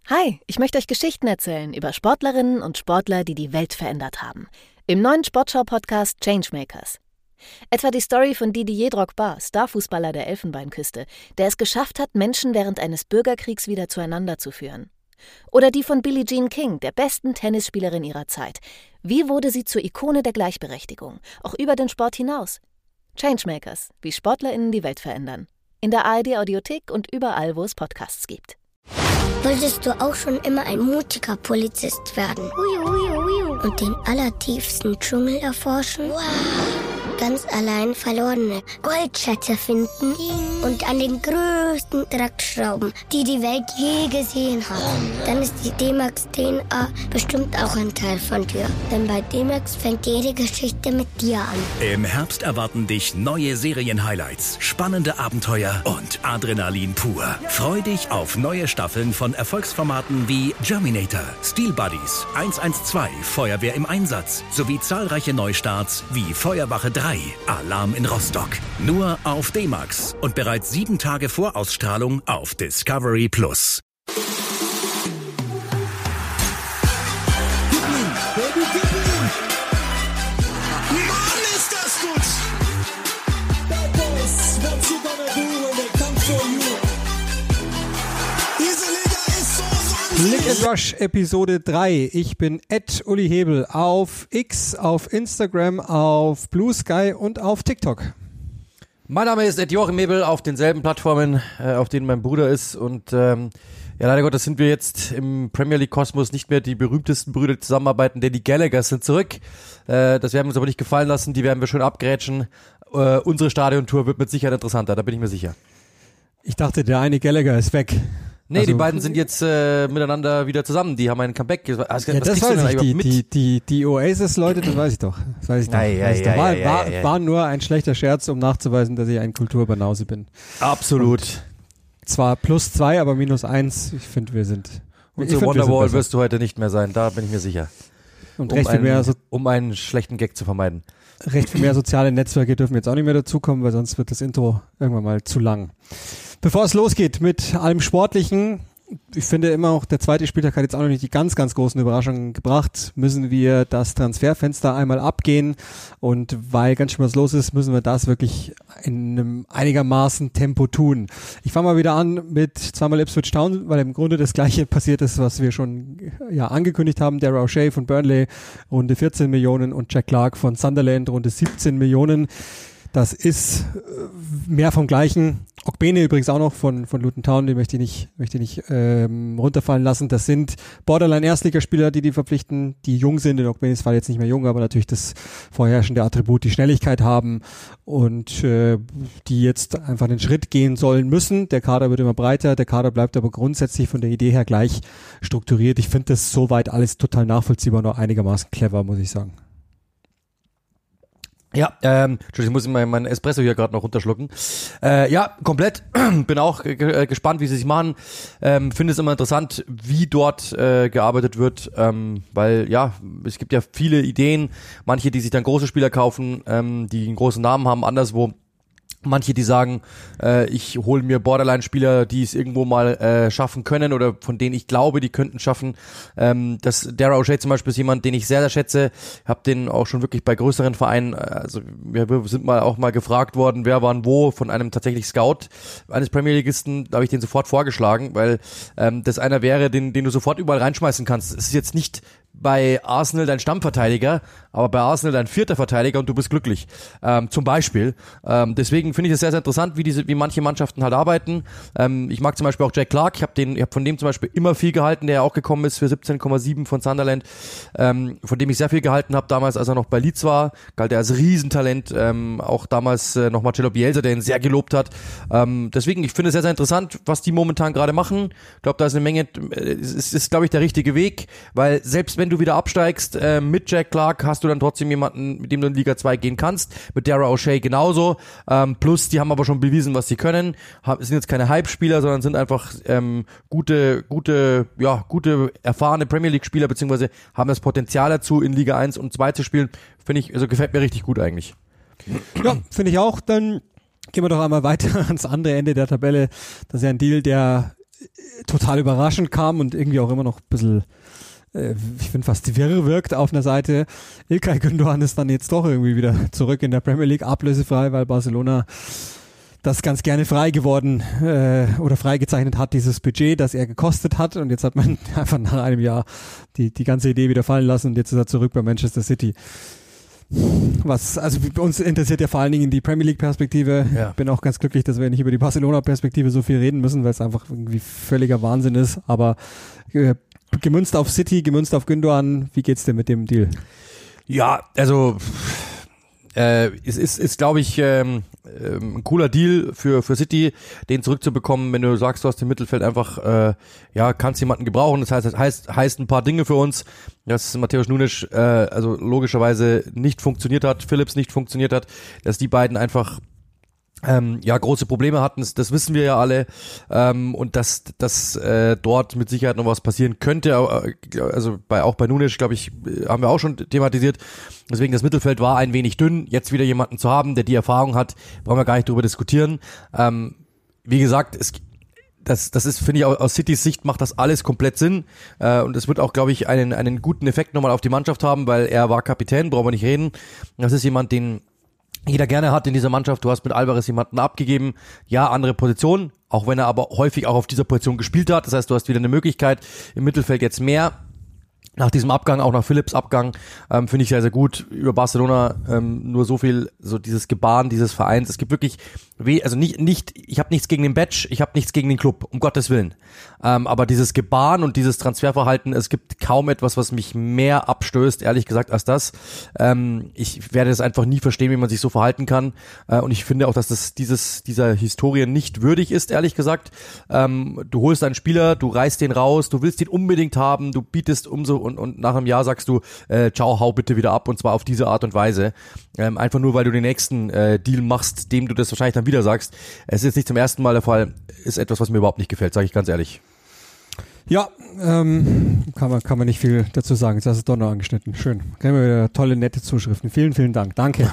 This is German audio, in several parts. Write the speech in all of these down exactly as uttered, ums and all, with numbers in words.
Hi, ich möchte euch Geschichten erzählen über Sportlerinnen und Sportler, die die Welt verändert haben. Im neuen Sportschau-Podcast Changemakers. Etwa die Story von Didier Drogba, Starfußballer der Elfenbeinküste, der es geschafft hat, Menschen während eines Bürgerkriegs wieder zueinander zu führen. Oder die von Billie Jean King, der besten Tennisspielerin ihrer Zeit. Wie wurde sie zur Ikone der Gleichberechtigung, auch über den Sport hinaus? Changemakers, wie SportlerInnen die Welt verändern. In der A R D-Audiothek und überall, wo es Podcasts gibt. Wolltest du auch schon immer ein mutiger Polizist werden? Ui, ui, ui. Und den allertiefsten Dschungel erforschen? Wow. Ganz allein verlorene Goldschätze finden und an den größten Draht schrauben, die die Welt je gesehen hat. Dann ist die D-Max D N A bestimmt auch ein Teil von dir. Denn bei D-Max fängt jede Geschichte mit dir an. Im Herbst erwarten dich neue Serien-Highlights, spannende Abenteuer und Adrenalin pur. Freu dich auf neue Staffeln von Erfolgsformaten wie Germinator, Steel Buddies, eins eins zwei, Feuerwehr im Einsatz sowie zahlreiche Neustarts wie Feuerwache drei, Alarm in Rostock. Nur auf D-Max und bereits sieben Tage vor Ausstrahlung auf Discovery Plus. Click and Rush Episode drei. Ich bin at Uli Hebel auf X, auf Instagram, auf Blue Sky und auf TikTok. Mein Name ist at Joachim Hebel auf denselben Plattformen, äh, auf denen mein Bruder ist. Und ähm, ja, leider Gottes sind wir jetzt im Premier League Kosmos nicht mehr die berühmtesten Brüder, die zusammenarbeiten, denn die Gallaghers sind zurück. Äh, das werden wir uns aber nicht gefallen lassen, die werden wir schön abgrätschen. Äh, unsere Stadiontour wird mit Sicherheit interessanter, da bin ich mir sicher. Ich dachte, der eine Gallagher ist weg. Nee, also, die beiden sind jetzt äh, miteinander wieder zusammen. Die haben ein Comeback. Was, ja, was das weiß ich. Die, mit? die, die, die Oasis-Leute, das weiß ich doch. Das weiß ich doch. Ja, ja, weiß ich ja, doch. War, ja, war, ja, ja. war nur ein schlechter Scherz, um nachzuweisen, dass ich ein Kulturbanause bin. Absolut. Und zwar plus zwei, aber minus eins. Ich finde, wir sind. Unsere Wonderwall wirst du heute nicht mehr sein. Da bin ich mir sicher. Und um recht viel einen, mehr. So um einen schlechten Gag zu vermeiden. Recht viel mehr soziale Netzwerke dürfen jetzt auch nicht mehr dazukommen, weil sonst wird das Intro irgendwann mal zu lang. Bevor es losgeht mit allem Sportlichen, ich finde immer auch, der zweite Spieltag hat jetzt auch noch nicht die ganz, ganz großen Überraschungen gebracht, müssen wir das Transferfenster einmal abgehen und weil ganz schön was los ist, müssen wir das wirklich in einem einigermaßen Tempo tun. Ich fange mal wieder an mit zweimal Ipswich Town, weil im Grunde das gleiche passiert ist, was wir schon ja angekündigt haben. Darragh O'Shea von Burnley, Runde vierzehn Millionen und Jack Clarke von Sunderland, Runde siebzehn Millionen. Das ist mehr vom Gleichen. Ogbene übrigens auch noch von von Luton Town, den möchte ich nicht möchte ich nicht ähm, runterfallen lassen. Das sind Borderline-Erstligaspieler, die die verpflichten, die jung sind. In Ogbenes Fall jetzt nicht mehr jung, aber natürlich das vorherrschende Attribut, die Schnelligkeit haben und äh, die jetzt einfach den Schritt gehen sollen müssen. Der Kader wird immer breiter, der Kader bleibt aber grundsätzlich von der Idee her gleich strukturiert. Ich finde das soweit alles total nachvollziehbar und auch einigermaßen clever, muss ich sagen. Ja, ähm, Entschuldigung, ich muss meinen mein Espresso hier gerade noch runterschlucken. Äh, ja, komplett. Bin auch g- gespannt, wie sie sich machen. Ähm, finde es immer interessant, wie dort äh, gearbeitet wird, ähm, weil ja, es gibt ja viele Ideen. Manche, die sich dann große Spieler kaufen, ähm, die einen großen Namen haben, anderswo. Manche, die sagen, äh, ich hole mir Borderline-Spieler, die es irgendwo mal äh, schaffen können oder von denen ich glaube, die könnten schaffen. Ähm, das Darragh O'Shea zum Beispiel ist jemand, den ich sehr, sehr schätze. Hab den auch schon wirklich bei größeren Vereinen, also wir sind mal auch mal gefragt worden, wer wann wo von einem tatsächlich Scout eines Premier Leagueisten, da habe ich den sofort vorgeschlagen, weil ähm, das einer wäre, den, den du sofort überall reinschmeißen kannst. Es ist jetzt nicht bei Arsenal dein Stammverteidiger, aber bei Arsenal dein vierter Verteidiger und du bist glücklich. Ähm, zum Beispiel. Ähm, deswegen finde ich es sehr, sehr interessant, wie diese, wie manche Mannschaften halt arbeiten. Ähm, ich mag zum Beispiel auch Jack Clarke. Ich habe den, ich habe von dem zum Beispiel immer viel gehalten, der ja auch gekommen ist für siebzehn Komma sieben von Sunderland, ähm, von dem ich sehr viel gehalten habe damals, als er noch bei Leeds war. Galt er als Riesentalent. Ähm, auch damals äh, noch Marcelo Bielsa, der ihn sehr gelobt hat. Ähm, deswegen, ich finde es sehr, sehr interessant, was die momentan gerade machen. Ich glaube, da ist eine Menge, äh, es ist, ist glaube ich, der richtige Weg, weil selbst wenn du wieder absteigst äh, mit Jack Clarke, hast du dann trotzdem jemanden, mit dem du in Liga zwei gehen kannst. Mit Darragh O'Shea genauso. Ähm, plus, die haben aber schon bewiesen, was sie können. Haben, sind jetzt keine Hype-Spieler, sondern sind einfach ähm, gute, gute, ja, gute, erfahrene Premier League-Spieler, beziehungsweise haben das Potenzial dazu, in Liga eins und zwei zu spielen. Finde ich, also gefällt mir richtig gut eigentlich. Ja, finde ich auch. Dann gehen wir doch einmal weiter ans andere Ende der Tabelle. Das ist ja ein Deal, der total überraschend kam und irgendwie auch immer noch ein bisschen, äh, ich finde fast wirr wirkt auf einer Seite. İlkay Gündoğan ist dann jetzt doch irgendwie wieder zurück in der Premier League, ablösefrei, weil Barcelona das ganz gerne frei geworden äh, oder freigezeichnet hat, dieses Budget, das er gekostet hat, und jetzt hat man einfach nach einem Jahr die, die ganze Idee wieder fallen lassen und jetzt ist er zurück bei Manchester City. Was, also uns interessiert ja vor allen Dingen die Premier League Perspektive. Ja. Bin auch ganz glücklich, dass wir nicht über die Barcelona Perspektive so viel reden müssen, weil es einfach irgendwie völliger Wahnsinn ist, aber äh, gemünzt auf City, gemünzt auf Gündoğan, wie geht's dir mit dem Deal? Ja, also äh, es ist, ist glaube ich, ähm, ähm, ein cooler Deal für für City, den zurückzubekommen, wenn du sagst, du hast im Mittelfeld einfach, äh, ja, kannst jemanden gebrauchen. Das heißt, das heißt, heißt ein paar Dinge für uns, dass Matthäus Nunes äh, also logischerweise nicht funktioniert hat, Phillips nicht funktioniert hat, dass die beiden einfach Ähm, ja, große Probleme hatten, das, das wissen wir ja alle, ähm, und dass, dass äh, dort mit Sicherheit noch was passieren könnte, also bei, auch bei Nunes, glaube ich, haben wir auch schon thematisiert, deswegen das Mittelfeld war ein wenig dünn, jetzt wieder jemanden zu haben, der die Erfahrung hat, brauchen wir gar nicht drüber diskutieren. Ähm, wie gesagt, es Das, das ist, finde ich, aus Citys Sicht macht das alles komplett Sinn, äh, und es wird auch, glaube ich, einen, einen guten Effekt nochmal auf die Mannschaft haben, weil er war Kapitän, brauchen wir nicht reden, das ist jemand, den jeder gerne hat in dieser Mannschaft. Du hast mit Alvarez jemanden abgegeben, ja, andere Position, auch wenn er aber häufig auch auf dieser Position gespielt hat. Das heißt, du hast wieder eine Möglichkeit im Mittelfeld jetzt mehr. Nach diesem Abgang, auch nach Phillips Abgang, ähm, finde ich sehr, sehr gut. Über Barcelona ähm, nur so viel, so dieses Gebaren dieses Vereins. Es gibt wirklich, weh, also nicht, nicht, ich habe nichts gegen den Badge, ich habe nichts gegen den Club, um Gottes Willen. Ähm, aber dieses Gebaren und dieses Transferverhalten, es gibt kaum etwas, was mich mehr abstößt, ehrlich gesagt, als das. Ähm, ich werde es einfach nie verstehen, wie man sich so verhalten kann. Äh, und ich finde auch, dass das dieses dieser Historie nicht würdig ist, ehrlich gesagt. Ähm, du holst einen Spieler, du reißt den raus, du willst ihn unbedingt haben, du bietest umso und, und nach einem Jahr sagst du, äh, ciao, hau bitte wieder ab, und zwar auf diese Art und Weise. Ähm, einfach nur, weil du den nächsten äh, Deal machst, dem du das wahrscheinlich dann wieder sagst. Es ist jetzt nicht zum ersten Mal der Fall, ist etwas, was mir überhaupt nicht gefällt, sage ich ganz ehrlich. Ja, ähm, kann man, kann man nicht viel dazu sagen. Jetzt hast du es doch noch angeschnitten. Schön. Kriegen wir wieder tolle, nette Zuschriften. Vielen, vielen Dank. Danke.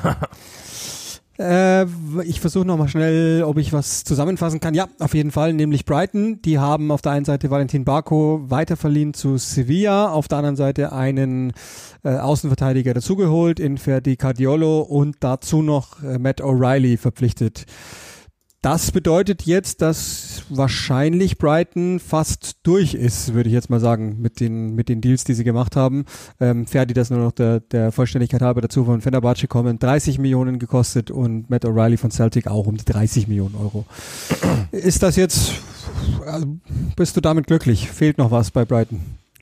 Äh, ich versuche nochmal schnell, ob ich was zusammenfassen kann. Ja, auf jeden Fall, nämlich Brighton. Die haben auf der einen Seite Valentin Barco weiterverliehen zu Sevilla, auf der anderen Seite einen äh, Außenverteidiger dazugeholt in Ferdi Cardiolo und dazu noch äh, Matt O'Reilly verpflichtet. Das bedeutet jetzt, dass wahrscheinlich Brighton fast durch ist, würde ich jetzt mal sagen, mit den mit den Deals, die sie gemacht haben. Ähm, Ferdi, das nur noch der, der Vollständigkeit halber dazu, von Fenerbahce kommen, dreißig Millionen gekostet, und Matt O'Reilly von Celtic auch um die dreißig Millionen Euro. Ist das jetzt, also bist du damit glücklich? Fehlt noch was bei Brighton?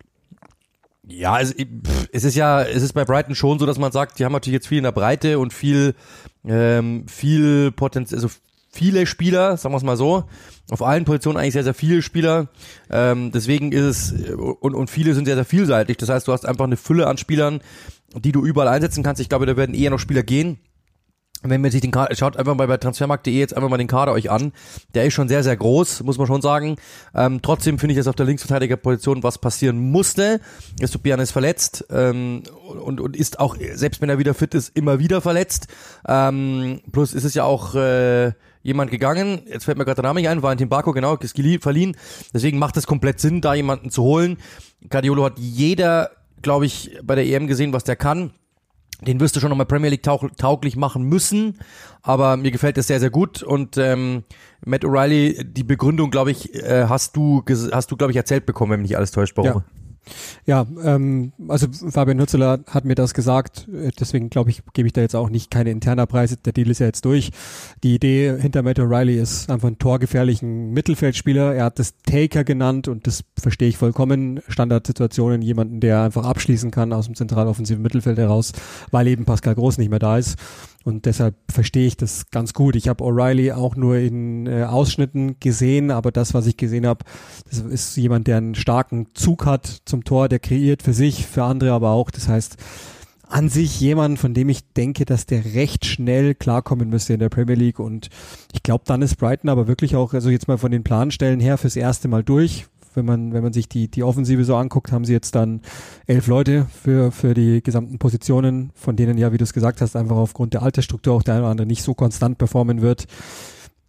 Ja, es, es ist ja, es ist bei Brighton schon so, dass man sagt, die haben natürlich jetzt viel in der Breite und viel, ähm, viel Potenzial, also viele Spieler, sagen wir es mal so, auf allen Positionen eigentlich sehr, sehr viele Spieler, ähm, deswegen ist es, und, und viele sind sehr, sehr vielseitig, das heißt, du hast einfach eine Fülle an Spielern, die du überall einsetzen kannst. Ich glaube, da werden eher noch Spieler gehen. Wenn man sich den Kader, schaut einfach mal bei transfermarkt punkt de jetzt einfach mal den Kader euch an, der ist schon sehr, sehr groß, muss man schon sagen. Ähm, trotzdem finde ich, dass auf der Linksverteidigerposition was passieren musste. Estupiñán ist verletzt, ähm, und, und ist auch, selbst wenn er wieder fit ist, immer wieder verletzt. Ähm, plus ist es ja auch äh, jemand gegangen, jetzt fällt mir gerade der Name nicht ein, Valentin Barco, genau, ist verliehen. Deswegen macht es komplett Sinn, da jemanden zu holen. Cardiolo hat jeder, glaube ich, bei der E M gesehen, was der kann. Den wirst du schon nochmal Premier League taug- tauglich machen müssen, aber mir gefällt das sehr, sehr gut. Und ähm, Matt O'Reilly, die Begründung, glaube ich, äh, hast du, ges- hast du, glaube ich, erzählt bekommen, wenn mich nicht alles täuscht, Bauer. Ja. Ja, ähm, also Fabian Hürzeler hat mir das gesagt, deswegen glaube ich, gebe ich da jetzt auch nicht keine interner Preise, der Deal ist ja jetzt durch. Die Idee hinter Matt O'Reilly ist einfach einen torgefährlichen Mittelfeldspieler, er hat das Taker genannt und das verstehe ich vollkommen, Standardsituationen, jemanden, der einfach abschließen kann aus dem zentraloffensiven Mittelfeld heraus, weil eben Pascal Groß nicht mehr da ist. Und deshalb verstehe ich das ganz gut. Ich habe O'Reilly auch nur in äh, Ausschnitten gesehen, aber das, was ich gesehen habe, das ist jemand, der einen starken Zug hat zum Tor, der kreiert für sich, für andere aber auch. Das heißt, an sich jemand, von dem ich denke, dass der recht schnell klarkommen müsste in der Premier League. Und ich glaube, dann ist Brighton aber wirklich auch, also jetzt mal von den Planstellen her, fürs erste Mal durch. Wenn man, wenn man sich die, die Offensive so anguckt, haben sie jetzt dann elf Leute für, für die gesamten Positionen, von denen ja, wie du es gesagt hast, einfach aufgrund der Altersstruktur auch der eine oder andere nicht so konstant performen wird.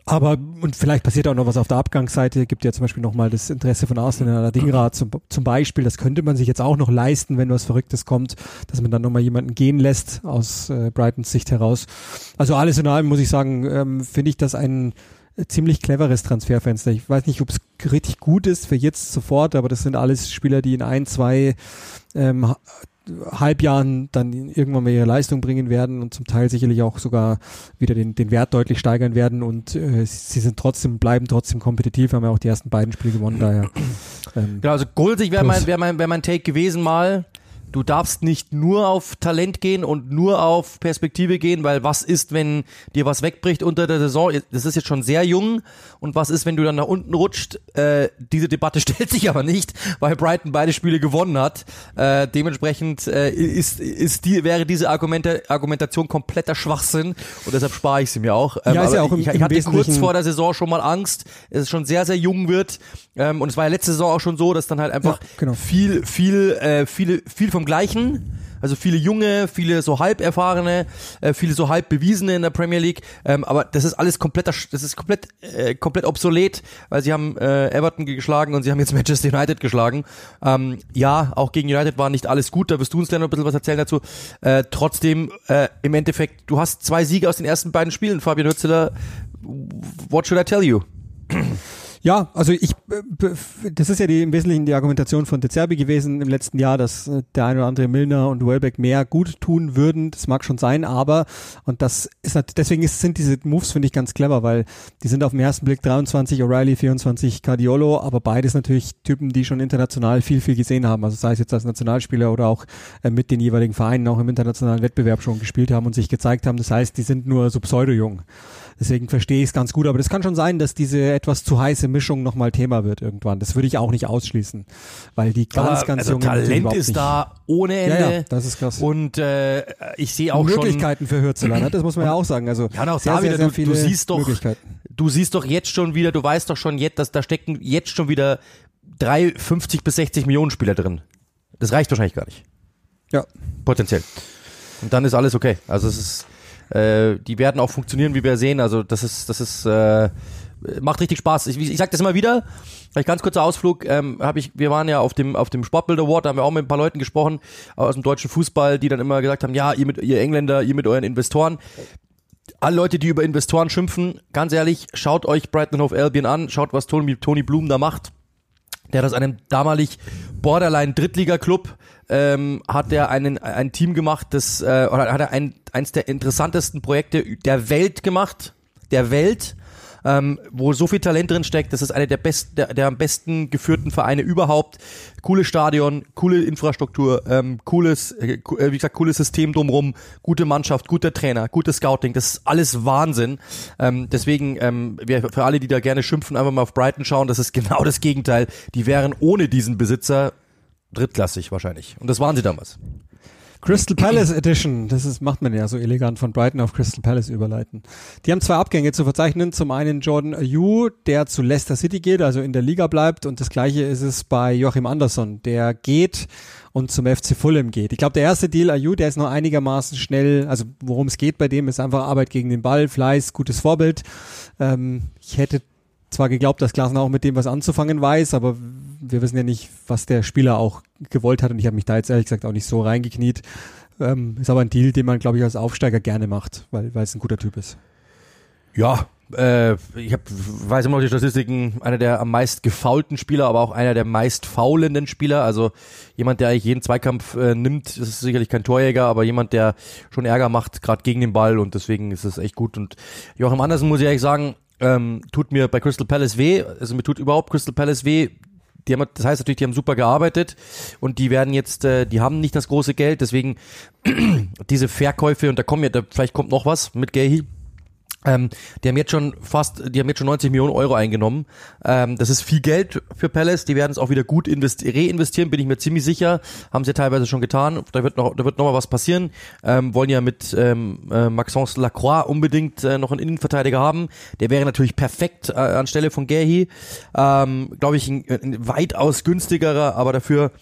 Aber, und vielleicht passiert auch noch was auf der Abgangsseite, gibt ja zum Beispiel nochmal das Interesse von Arsenal an Adingra zum, zum Beispiel, das könnte man sich jetzt auch noch leisten, wenn was Verrücktes kommt, dass man dann nochmal jemanden gehen lässt, aus äh, Brightons Sicht heraus. Also alles in allem muss ich sagen, ähm, finde ich das ein ziemlich cleveres Transferfenster. Ich weiß nicht, ob es richtig gut ist für jetzt sofort, aber das sind alles Spieler, die in ein, zwei ähm, Halbjahren dann irgendwann mal ihre Leistung bringen werden und zum Teil sicherlich auch sogar wieder den, den Wert deutlich steigern werden und äh, sie sind trotzdem, bleiben trotzdem kompetitiv, haben ja auch die ersten beiden Spiele gewonnen, daher. Ähm, genau, also grundsätzlich wäre mein, wär mein, wär mein Take gewesen mal, du darfst nicht nur auf Talent gehen und nur auf Perspektive gehen, weil was ist, wenn dir was wegbricht unter der Saison? Das ist jetzt schon sehr jung. Und was ist, wenn du dann nach unten rutscht? Äh, diese Debatte stellt sich aber nicht, weil Brighton beide Spiele gewonnen hat. Äh, dementsprechend äh, ist, ist die, wäre diese Argumente, Argumentation kompletter Schwachsinn und deshalb spare ich sie mir auch. Ähm, ja, ist ja auch im, ich, ich im hatte Wesentlichen kurz vor der Saison schon mal Angst, dass es schon sehr, sehr jung wird. Ähm, und es war ja letzte Saison auch schon so, dass dann halt einfach ja, genau. viel, viel, äh, viele, viel vom Gleichen, also viele junge, viele so halb erfahrene, äh, viele so halb bewiesene in der Premier League, ähm, aber das ist alles kompletter, das ist komplett, äh, komplett obsolet, weil sie haben äh, Everton geschlagen und sie haben jetzt Manchester United geschlagen. Ähm, ja, auch gegen United war nicht alles gut, da wirst du uns gleich noch ein bisschen was erzählen dazu. Äh, trotzdem, äh, im Endeffekt, du hast zwei Siege aus den ersten beiden Spielen, Fabian Hützeler, what should I tell you? Ja, also ich, das ist ja die, im Wesentlichen die Argumentation von De Zerbi gewesen im letzten Jahr, dass der ein oder andere Milner und Welbeck mehr gut tun würden. Das mag schon sein, aber, und das ist, deswegen ist, sind diese Moves, finde ich, ganz clever, weil die sind auf den ersten Blick dreiundzwanzig O'Reilly, vierundzwanzig Cardiolo, aber beides natürlich Typen, die schon international viel, viel gesehen haben. Also sei es jetzt als Nationalspieler oder auch äh, mit den jeweiligen Vereinen auch im internationalen Wettbewerb schon gespielt haben und sich gezeigt haben. Das heißt, die sind nur so pseudo-jung. Deswegen verstehe ich es ganz gut, aber das kann schon sein, dass diese etwas zu heiße Mischung nochmal Thema wird irgendwann. Das würde ich auch nicht ausschließen, weil die ganz, aber, ganz also jungen Talent ist nicht. Da ohne Ende. Ja, ja, das ist krass. Und äh, ich sehe auch Möglichkeiten schon für Hürzeler, ne? Das muss man ja auch sagen. Also ja, auch sehr, da wieder, sehr, sehr du, viele du siehst doch, Möglichkeiten. Du siehst doch jetzt schon wieder, du weißt doch schon jetzt, dass da stecken jetzt schon wieder drei fünfzig bis sechzig Millionen Spieler drin. Das reicht wahrscheinlich gar nicht. Ja. Potenziell. Und dann ist alles okay. Also es ist Äh, die werden auch funktionieren, wie wir sehen. Also das ist, das ist, äh, macht richtig Spaß. Ich, ich sag das immer wieder. Vielleicht ganz kurzer Ausflug. Ähm, hab ich, wir waren ja auf dem auf dem Sportbild Award, da haben wir auch mit ein paar Leuten gesprochen aus dem deutschen Fußball, die dann immer gesagt haben, ja, ihr mit ihr Engländer, ihr mit euren Investoren. Alle Leute, die über Investoren schimpfen, ganz ehrlich, schaut euch Brighton Hove Albion an, schaut, was Tony, Tony Bloom da macht. Der hat aus einem damalig Borderline Drittliga-Club ähm, hat er einen ein Team gemacht, das äh, oder hat er ein eins der interessantesten Projekte der Welt gemacht, der Welt, ähm, wo so viel Talent drin steckt. Das ist eine der besten, der, der am besten geführten Vereine überhaupt. Cooles Stadion, coole Infrastruktur, ähm, cooles, äh, wie gesagt, cooles System drumherum, gute Mannschaft, guter Trainer, gutes Scouting. Das ist alles Wahnsinn. Ähm, deswegen, ähm, wir, für alle, die da gerne schimpfen, einfach mal auf Brighton schauen. Das ist genau das Gegenteil. Die wären ohne diesen Besitzer drittklassig wahrscheinlich. Und das waren sie damals. Crystal Palace Edition, das ist, macht man ja so elegant von Brighton auf Crystal Palace überleiten. Die haben zwei Abgänge zu verzeichnen. Zum einen Jordan Ayew, der zu Leicester City geht, also in der Liga bleibt, und das gleiche ist es bei Joachim Andersson, der geht und zum F C Fulham geht. Ich glaube, der erste Deal, Ayew, der ist noch einigermaßen schnell, also worum es geht bei dem, ist einfach Arbeit gegen den Ball, Fleiß, gutes Vorbild. Ähm, ich hätte zwar geglaubt, dass Glasner auch mit dem was anzufangen weiß, aber wir wissen ja nicht, was der Spieler auch gewollt hat, und ich habe mich da jetzt ehrlich gesagt auch nicht so reingekniet. Ähm, ist aber ein Deal, den man, glaube ich, als Aufsteiger gerne macht, weil, weil es ein guter Typ ist. Ja, äh, ich hab, weiß immer noch die Statistiken, einer der am meist gefoulten Spieler, aber auch einer der meist faulenden Spieler, also jemand, der eigentlich jeden Zweikampf äh, nimmt. Das ist sicherlich kein Torjäger, aber jemand, der schon Ärger macht, gerade gegen den Ball, und deswegen ist es echt gut. Und Joachim Andersen, muss ich ehrlich sagen, ähm, tut mir bei Crystal Palace weh, also mir tut überhaupt Crystal Palace weh. Die haben, das heißt natürlich, die haben super gearbeitet und die werden jetzt, äh, die haben nicht das große Geld, deswegen diese Verkäufe, und da kommen ja, da, vielleicht kommt noch was mit Guéhi. Ähm, die haben jetzt schon fast, die haben jetzt schon neunzig Millionen Euro eingenommen. Ähm, das ist viel Geld für Palace. Die werden es auch wieder gut investi- reinvestieren, bin ich mir ziemlich sicher. Haben sie ja teilweise schon getan. Da wird noch, da wird noch mal was passieren. Ähm, wollen ja mit ähm, äh, Maxence Lacroix unbedingt äh, noch einen Innenverteidiger haben. Der wäre natürlich perfekt äh, anstelle von Guéhi. Ähm, glaube ich, ein, ein weitaus günstigerer, aber dafür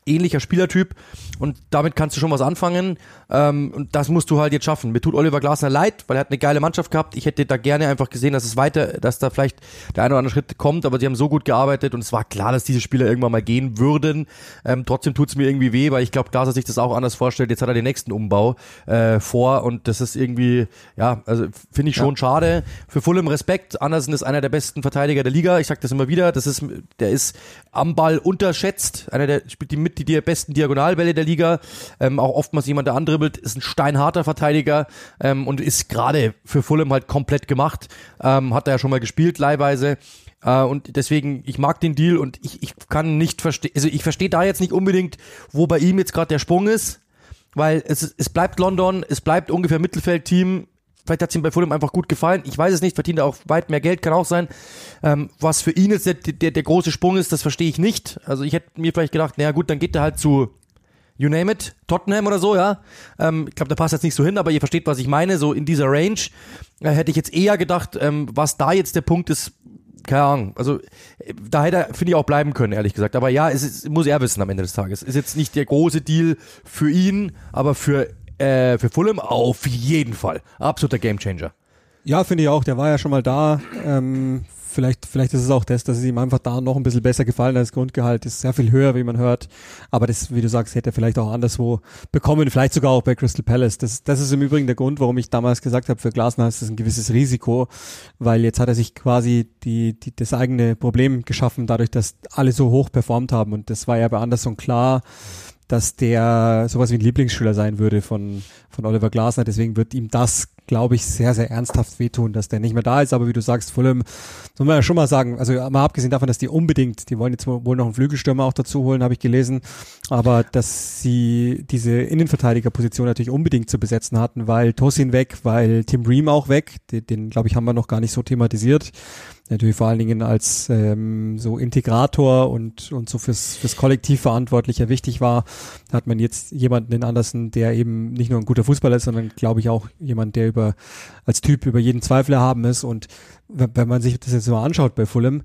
ähnlicher Spielertyp und damit kannst du schon was anfangen ähm, und das musst du halt jetzt schaffen. Mir tut Oliver Glasner leid, weil er hat eine geile Mannschaft gehabt. Ich hätte da gerne einfach gesehen, dass es weiter, dass da vielleicht der eine oder andere Schritt kommt, aber sie haben so gut gearbeitet und es war klar, dass diese Spieler irgendwann mal gehen würden. Ähm, trotzdem tut's mir irgendwie weh, weil ich glaube, Glasner sich das auch anders vorstellt. Jetzt hat er den nächsten Umbau äh, vor und das ist irgendwie, ja, also finde ich schon ja. schade. Für Fulham Respekt. Andersen ist einer der besten Verteidiger der Liga. Ich sage das immer wieder. Das ist, der ist am Ball unterschätzt. Einer der spielt die mit die, die besten Diagonalbälle der Liga. Ähm, auch oftmals jemand, der andribbelt. Ist ein steinharter Verteidiger ähm, und ist gerade für Fulham halt komplett gemacht. Ähm, hat er ja schon mal gespielt, leihweise. Uh, und deswegen, ich mag den Deal und ich, ich kann nicht verstehen, also ich verstehe da jetzt nicht unbedingt, wo bei ihm jetzt gerade der Sprung ist, weil es, es bleibt London, es bleibt ungefähr Mittelfeldteam, vielleicht hat es ihm bei Fulham einfach gut gefallen, ich weiß es nicht, verdient er auch weit mehr Geld, kann auch sein, ähm, was für ihn jetzt der, der, der große Sprung ist, das verstehe ich nicht, also ich hätte mir vielleicht gedacht, naja gut, dann geht er halt zu you name it, Tottenham oder so, ja. Ähm, ich glaube, da passt jetzt nicht so hin, aber ihr versteht, was ich meine, so in dieser Range äh, hätte ich jetzt eher gedacht, ähm, was da jetzt der Punkt ist, keine Ahnung, also da hätte er, finde ich, auch bleiben können, ehrlich gesagt. Aber ja, es ist, muss er wissen am Ende des Tages. Ist jetzt nicht der große Deal für ihn, aber für, äh, für Fulham auf jeden Fall. Absoluter Gamechanger. Ja, finde ich auch. Der war ja schon mal da. Ähm, vielleicht, vielleicht ist es auch das, dass es ihm einfach da noch ein bisschen besser gefallen hat. Das Grundgehalt ist sehr viel höher, wie man hört. Aber das, wie du sagst, hätte er vielleicht auch anderswo bekommen. Vielleicht sogar auch bei Crystal Palace. Das, das ist im Übrigen der Grund, warum ich damals gesagt habe, für Glasner ist das ein gewisses Risiko. Weil jetzt hat er sich quasi die, die, das eigene Problem geschaffen, dadurch, dass alle so hoch performt haben. Und das war ja bei Anderson klar, dass der sowas wie ein Lieblingsschüler sein würde von, von Oliver Glasner. Deswegen wird ihm das, glaube ich, sehr, sehr ernsthaft wehtun, dass der nicht mehr da ist. Aber wie du sagst, Fulham, soll man ja schon mal sagen, also mal abgesehen davon, dass die unbedingt, die wollen jetzt wohl noch einen Flügelstürmer auch dazu holen, habe ich gelesen, aber dass sie diese Innenverteidigerposition natürlich unbedingt zu besetzen hatten, weil Tosin weg, weil Tim Ream auch weg, den, den glaube ich, haben wir noch gar nicht so thematisiert. Natürlich vor allen Dingen als ähm, so Integrator und und so fürs fürs Kollektiv Verantwortlicher wichtig war, da hat man jetzt jemanden in Andersen, der eben nicht nur ein guter Fußballer ist, sondern glaube ich auch jemand, der über als Typ über jeden Zweifel erhaben ist. Und wenn, wenn man sich das jetzt mal anschaut bei Fulham,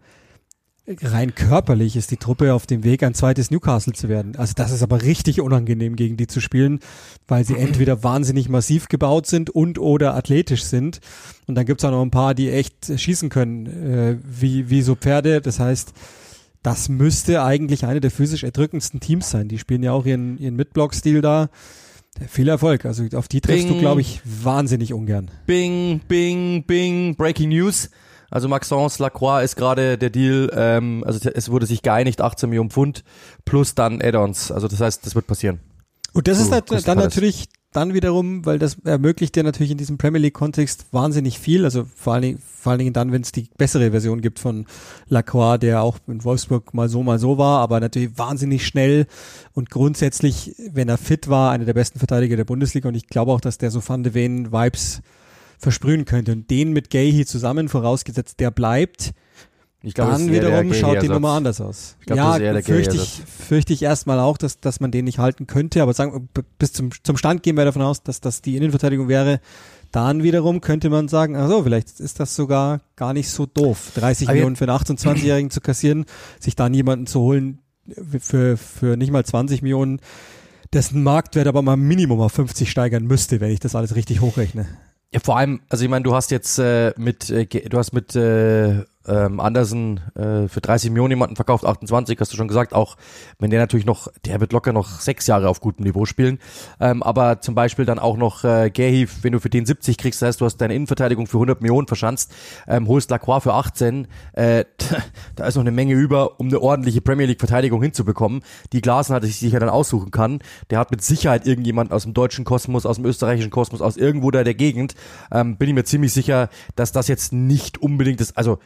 rein körperlich ist die Truppe auf dem Weg, ein zweites Newcastle zu werden. Also das ist aber richtig unangenehm, gegen die zu spielen, weil sie entweder wahnsinnig massiv gebaut sind und oder athletisch sind. Und dann gibt's auch noch ein paar, die echt schießen können, äh, wie, wie so Pferde. Das heißt, das müsste eigentlich eine der physisch erdrückendsten Teams sein. Die spielen ja auch ihren, ihren Mid-Block-Stil da. Viel Erfolg. Also auf die triffst Bing. du, glaube ich, wahnsinnig ungern. Bing, bing, bing. Breaking News. Also Maxence Lacroix ist gerade der Deal, ähm, also es wurde sich geeinigt, achtzehn Millionen Pfund plus dann Add-ons. Also das heißt, das wird passieren. Und das so, ist halt dann natürlich dann wiederum, weil das ermöglicht dir natürlich in diesem Premier League Kontext wahnsinnig viel. Also vor allen Dingen, vor allen Dingen dann, wenn es die bessere Version gibt von Lacroix, der auch in Wolfsburg mal so, mal so war, aber natürlich wahnsinnig schnell und grundsätzlich, wenn er fit war, einer der besten Verteidiger der Bundesliga. Und ich glaube auch, dass der so Van de Ven Vibes versprühen könnte. Und den mit Guéhi zusammen, vorausgesetzt, der bleibt, ich glaub, dann wiederum schaut die Nummer anders aus. Ich glaub, ja, fürchte ich, fürchte ich erstmal auch, dass, dass man den nicht halten könnte, aber sagen, bis zum, zum Stand gehen wir davon aus, dass das die Innenverteidigung wäre. Dann wiederum könnte man sagen, ach so, vielleicht ist das sogar gar nicht so doof, dreißig aber Millionen für einen achtundzwanzigjährigen zu kassieren, sich dann jemanden zu holen für, für nicht mal zwanzig Millionen, dessen Marktwert aber mal Minimum auf fünfzig steigern müsste, wenn ich das alles richtig hochrechne. Ja, vor allem, also ich meine, du hast jetzt äh, mit, äh, du hast mit äh, ähm, Andersen äh, für dreißig Millionen jemanden verkauft, achtundzwanzig, hast du schon gesagt, auch wenn der natürlich noch, der wird locker noch sechs Jahre auf gutem Niveau spielen, ähm, aber zum Beispiel dann auch noch äh, Guéhi, wenn du für den siebzig kriegst, das heißt, du hast deine Innenverteidigung für hundert Millionen verschanzt, ähm, holst Lacroix für achtzehn, äh, da ist noch eine Menge über, um eine ordentliche Premier League Verteidigung hinzubekommen, die Glasner sich sicher dann aussuchen kann, der hat mit Sicherheit irgendjemand aus dem deutschen Kosmos, aus dem österreichischen Kosmos, aus irgendwo da der Gegend, ähm, bin ich mir ziemlich sicher, dass das jetzt nicht unbedingt ist, also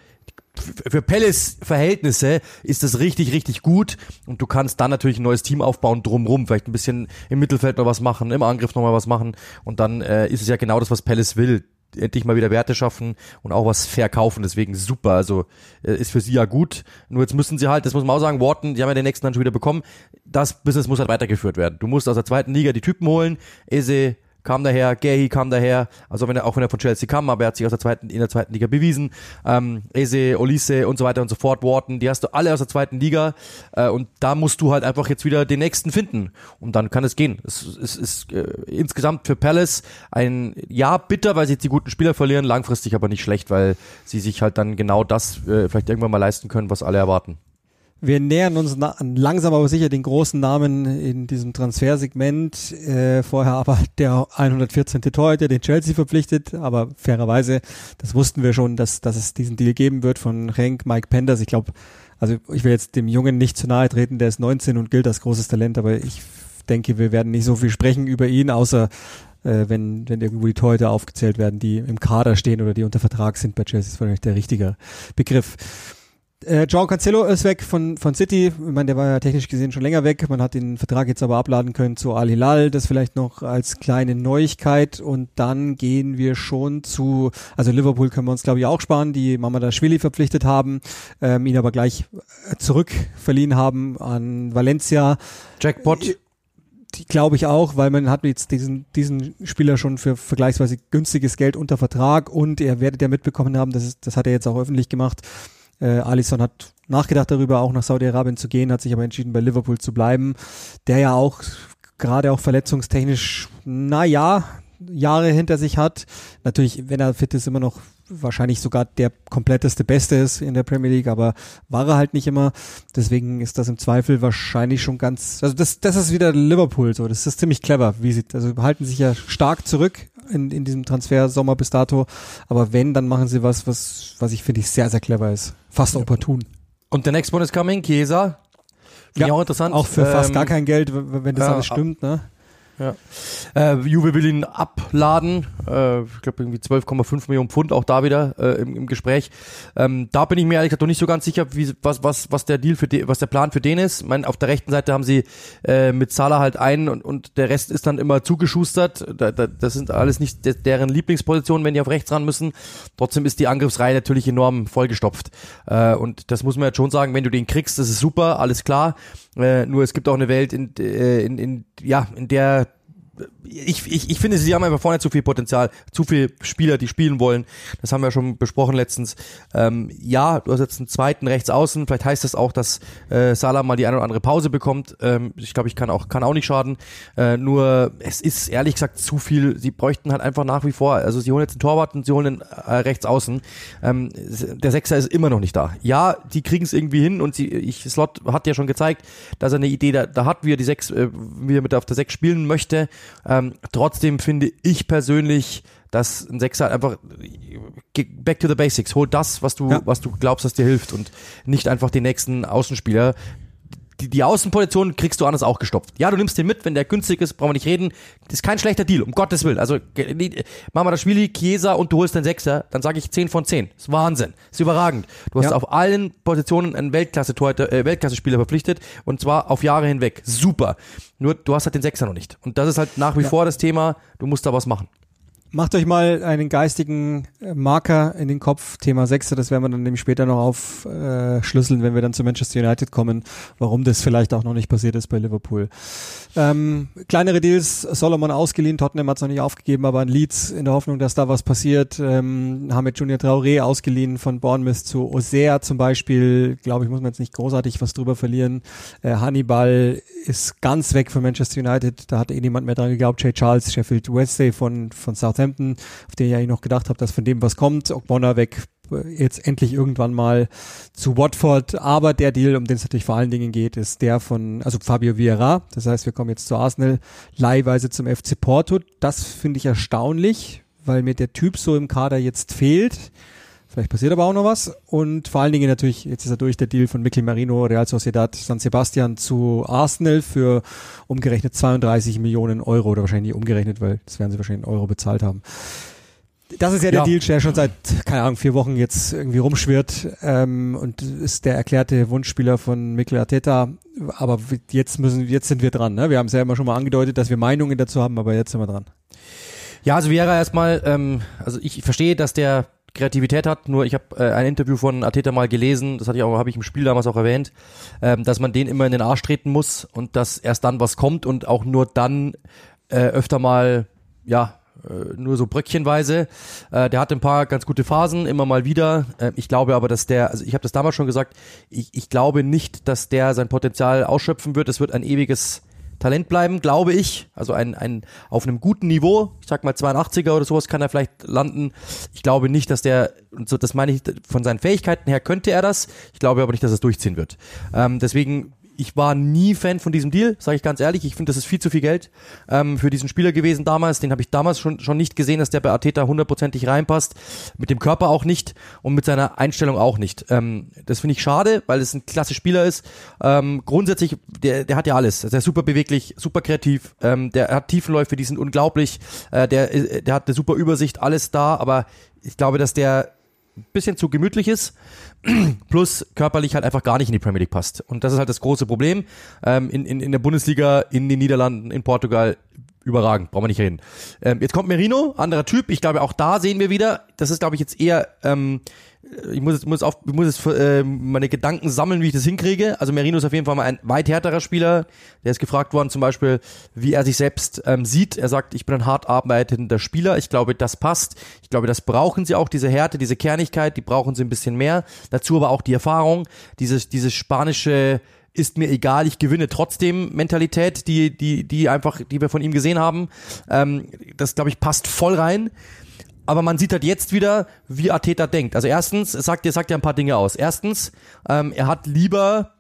für Palace Verhältnisse ist das richtig, richtig gut und du kannst dann natürlich ein neues Team aufbauen drumrum, vielleicht ein bisschen im Mittelfeld noch was machen, im Angriff noch mal was machen und dann äh, ist es ja genau das, was Palace will, endlich mal wieder Werte schaffen und auch was verkaufen, deswegen super, also äh, ist für sie ja gut, nur jetzt müssen sie halt, das muss man auch sagen, Wharton, die haben ja den nächsten dann schon wieder bekommen, das Business muss halt weitergeführt werden, du musst aus der zweiten Liga die Typen holen, Eze, kam daher, Gehi kam daher, also wenn er, auch wenn er von Chelsea kam, aber er hat sich aus der zweiten, in der zweiten Liga bewiesen, ähm, Eze, Olise und so weiter und so fort, Wharton, die hast du alle aus der zweiten Liga, äh, und da musst du halt einfach jetzt wieder den nächsten finden und dann kann es gehen. Es, es ist äh, insgesamt für Palace ein Jahr bitter, weil sie jetzt die guten Spieler verlieren, langfristig aber nicht schlecht, weil sie sich halt dann genau das äh, vielleicht irgendwann mal leisten können, was alle erwarten. Wir nähern uns na- langsam aber sicher den großen Namen in diesem Transfersegment. Äh, vorher aber der hundertvierzehnte Torhüter, den Chelsea verpflichtet, aber fairerweise, das wussten wir schon, dass, dass es diesen Deal geben wird von Renk, Mike Penders. Ich glaube, also ich will jetzt dem Jungen nicht zu nahe treten, der ist neunzehn und gilt als großes Talent, aber ich denke, wir werden nicht so viel sprechen über ihn, außer äh, wenn, wenn irgendwo die Torhüter aufgezählt werden, die im Kader stehen oder die unter Vertrag sind bei Chelsea, ist wahrscheinlich der richtige Begriff. Äh, João Cancelo ist weg von von City. Ich meine, der war ja technisch gesehen schon länger weg. Man hat den Vertrag jetzt aber abladen können zu Al Hilal. Das vielleicht noch als kleine Neuigkeit. Und dann gehen wir schon zu, also Liverpool können wir uns glaube ich auch sparen, die Mamardashvili verpflichtet haben, ähm, ihn aber gleich zurückverliehen haben an Valencia. Jackpot. Die glaube ich auch, weil man hat jetzt diesen diesen Spieler schon für vergleichsweise günstiges Geld unter Vertrag und ihr werdet ja mitbekommen haben, das ist, das hat er jetzt auch öffentlich gemacht. Äh, Alisson hat nachgedacht darüber, auch nach Saudi-Arabien zu gehen, hat sich aber entschieden, bei Liverpool zu bleiben, der ja auch gerade auch verletzungstechnisch, na ja, Jahre hinter sich hat. Natürlich, wenn er fit ist, immer noch wahrscheinlich sogar der kompletteste Beste ist in der Premier League, aber war er halt nicht immer. Deswegen ist das im Zweifel wahrscheinlich schon ganz, also das, das ist wieder Liverpool so. Das ist ziemlich clever, wie sie, also halten sich ja stark zurück in, in diesem Transfer-Sommer bis dato. Aber wenn, dann machen sie was, was, was ich finde ich sehr, sehr clever ist. Fast opportun. Und der next one is coming, Chiesa. Finde Ja, ich auch interessant. Auch für fast Ähm, gar kein Geld, w- wenn das ja, alles stimmt, ne? Ja. Äh, Juve will ihn abladen, äh, ich glaube irgendwie zwölf Komma fünf Millionen Pfund, auch da wieder äh, im, im Gespräch. Ähm, da bin ich mir ehrlich gesagt noch nicht so ganz sicher, wie, was, was, was der Deal für de, was der Plan für den ist. Ich meine, auf der rechten Seite haben sie äh, mit Salah halt einen und, und der Rest ist dann immer zugeschustert. Da, da, das sind alles nicht de, deren Lieblingspositionen, wenn die auf rechts ran müssen. Trotzdem ist die Angriffsreihe natürlich enorm vollgestopft. Äh, und das muss man jetzt schon sagen, wenn du den kriegst, das ist super, alles klar. Äh, nur es gibt auch eine Welt, in, in, in, ja, in der Ich, ich, ich finde, sie haben einfach vorne zu viel Potenzial, zu viele Spieler, die spielen wollen. Das haben wir schon besprochen letztens. Ähm, ja, du hast jetzt einen zweiten rechts außen. Vielleicht heißt das auch, dass äh, Salah mal die eine oder andere Pause bekommt. Ähm, ich glaube, ich kann auch kann auch nicht schaden. Äh, nur es ist ehrlich gesagt zu viel. Sie bräuchten halt einfach nach wie vor. Also sie holen jetzt den Torwart und sie holen den äh, rechts außen. Ähm, der Sechser ist immer noch nicht da. Ja, die kriegen es irgendwie hin und sie, ich, Slot hat ja schon gezeigt, dass er eine Idee da, da hat, wie er die Sechs, äh, wie er mit auf der Sechs spielen möchte. Ähm, trotzdem finde ich persönlich, dass ein Sechser halt einfach back to the basics, hol das, was du, ja. was du glaubst, dass dir hilft und nicht einfach den nächsten Außenspieler. Die, die Außenposition kriegst du anders auch gestopft. Ja, du nimmst den mit, wenn der günstig ist, brauchen wir nicht reden. Das ist kein schlechter Deal, um Gottes Willen. Also, Mamardashvili, Chiesa und du holst den Sechser, dann sage ich zehn von zehn. Das ist Wahnsinn. Das ist überragend. Du hast ja. auf allen Positionen einen Weltklasse-Torhüter, äh, Weltklasse-Spieler verpflichtet und zwar auf Jahre hinweg. Super. Nur, du hast halt den Sechser noch nicht. Und das ist halt nach wie ja. vor das Thema. Du musst da was machen. Macht euch mal einen geistigen Marker in den Kopf, Thema Sechser, das werden wir dann nämlich später noch aufschlüsseln, wenn wir dann zu Manchester United kommen, warum das vielleicht auch noch nicht passiert ist bei Liverpool. Ähm, kleinere Deals, Solomon ausgeliehen, Tottenham hat es noch nicht aufgegeben, aber an Leeds in der Hoffnung, dass da was passiert, ähm, haben mit Junior Traoré ausgeliehen von Bournemouth zu Auxerre zum Beispiel, glaube ich, muss man jetzt nicht großartig was drüber verlieren. Äh, Hannibal ist ganz weg von Manchester United, da hat eh niemand mehr dran geglaubt. Jay Charles, Sheffield Wednesday von, von Southampton, auf den ich eigentlich noch gedacht habe, dass von dem was kommt. Ogbonna weg, jetzt endlich irgendwann mal zu Watford, aber der Deal, um den es natürlich vor allen Dingen geht, ist der von, also Fabio Vieira, das heißt, wir kommen jetzt zu Arsenal, leihweise zum F C Porto. Das finde ich erstaunlich, weil mir der Typ so im Kader jetzt fehlt. Vielleicht passiert aber auch noch was. Und vor allen Dingen natürlich, jetzt ist er durch, der Deal von Mikel Merino, Real Sociedad, San Sebastian zu Arsenal für umgerechnet zweiunddreißig Millionen Euro, oder wahrscheinlich nicht umgerechnet, weil das werden sie wahrscheinlich in Euro bezahlt haben. Das ist ja der ja. Deal, der schon seit, keine Ahnung, vier Wochen jetzt irgendwie rumschwirrt, ähm, und ist der erklärte Wunschspieler von Mikel Arteta. Aber jetzt müssen, jetzt sind wir dran, ne? Wir haben es ja immer schon mal angedeutet, dass wir Meinungen dazu haben, aber jetzt sind wir dran. Ja, also Vieira erstmal, ähm, also ich verstehe, dass der Kreativität hat, nur ich habe äh, ein Interview von Arteta mal gelesen, das hatte ich auch, habe ich im Spiel damals auch erwähnt, ähm, dass man den immer in den Arsch treten muss und dass erst dann was kommt und auch nur dann äh, öfter mal ja, nur so bröckchenweise. Äh, der hatte ein paar ganz gute Phasen, immer mal wieder. Äh, ich glaube aber, dass der, also ich habe das damals schon gesagt, ich, ich glaube nicht, dass der sein Potenzial ausschöpfen wird. Es wird ein ewiges Talent bleiben, glaube ich. Also ein, ein auf einem guten Niveau, ich sag mal zweiundachtziger oder sowas kann er vielleicht landen. Ich glaube nicht, dass der, und so, das meine ich, von seinen Fähigkeiten her könnte er das. Ich glaube aber nicht, dass er es durchziehen wird. Ähm, deswegen Ich war nie Fan von diesem Deal, sage ich ganz ehrlich. Ich finde, das ist viel zu viel Geld ähm, für diesen Spieler gewesen damals. Den habe ich damals schon schon nicht gesehen, dass der bei Arteta hundertprozentig reinpasst. Mit dem Körper auch nicht und mit seiner Einstellung auch nicht. Ähm, das finde ich schade, weil es ein klasse Spieler ist. Ähm, grundsätzlich, der, der hat ja alles. Der ist super beweglich, super kreativ. Ähm, der hat Tiefenläufe, die sind unglaublich. Äh, der, der hat eine super Übersicht, alles da. Aber ich glaube, dass der ein bisschen zu gemütlich ist, plus körperlich halt einfach gar nicht in die Premier League passt. Und das ist halt das große Problem. Ähm, in, in, in der Bundesliga, in den Niederlanden, in Portugal, überragend, brauchen wir nicht reden. Ähm, jetzt kommt Merino, anderer Typ. Ich glaube, auch da sehen wir wieder, das ist, glaube ich, jetzt eher, ähm, ich muss jetzt, muss auf, ich muss jetzt äh, meine Gedanken sammeln, wie ich das hinkriege. Also Merino ist auf jeden Fall mal ein weit härterer Spieler. Der ist gefragt worden, zum Beispiel, wie er sich selbst ähm, sieht. Er sagt, ich bin ein hart arbeitender Spieler. Ich glaube, das passt. Ich glaube, das brauchen sie auch, diese Härte, diese Kernigkeit, die brauchen sie ein bisschen mehr. Dazu aber auch die Erfahrung, dieses, dieses spanische, ist mir egal, ich gewinne trotzdem Mentalität, die, die, die einfach, die wir von ihm gesehen haben. Ähm, das, glaube ich, passt voll rein. Aber man sieht halt jetzt wieder, wie Arteta denkt. Also erstens, er sagt, er sagt ja ein paar Dinge aus. Erstens, ähm, er hat lieber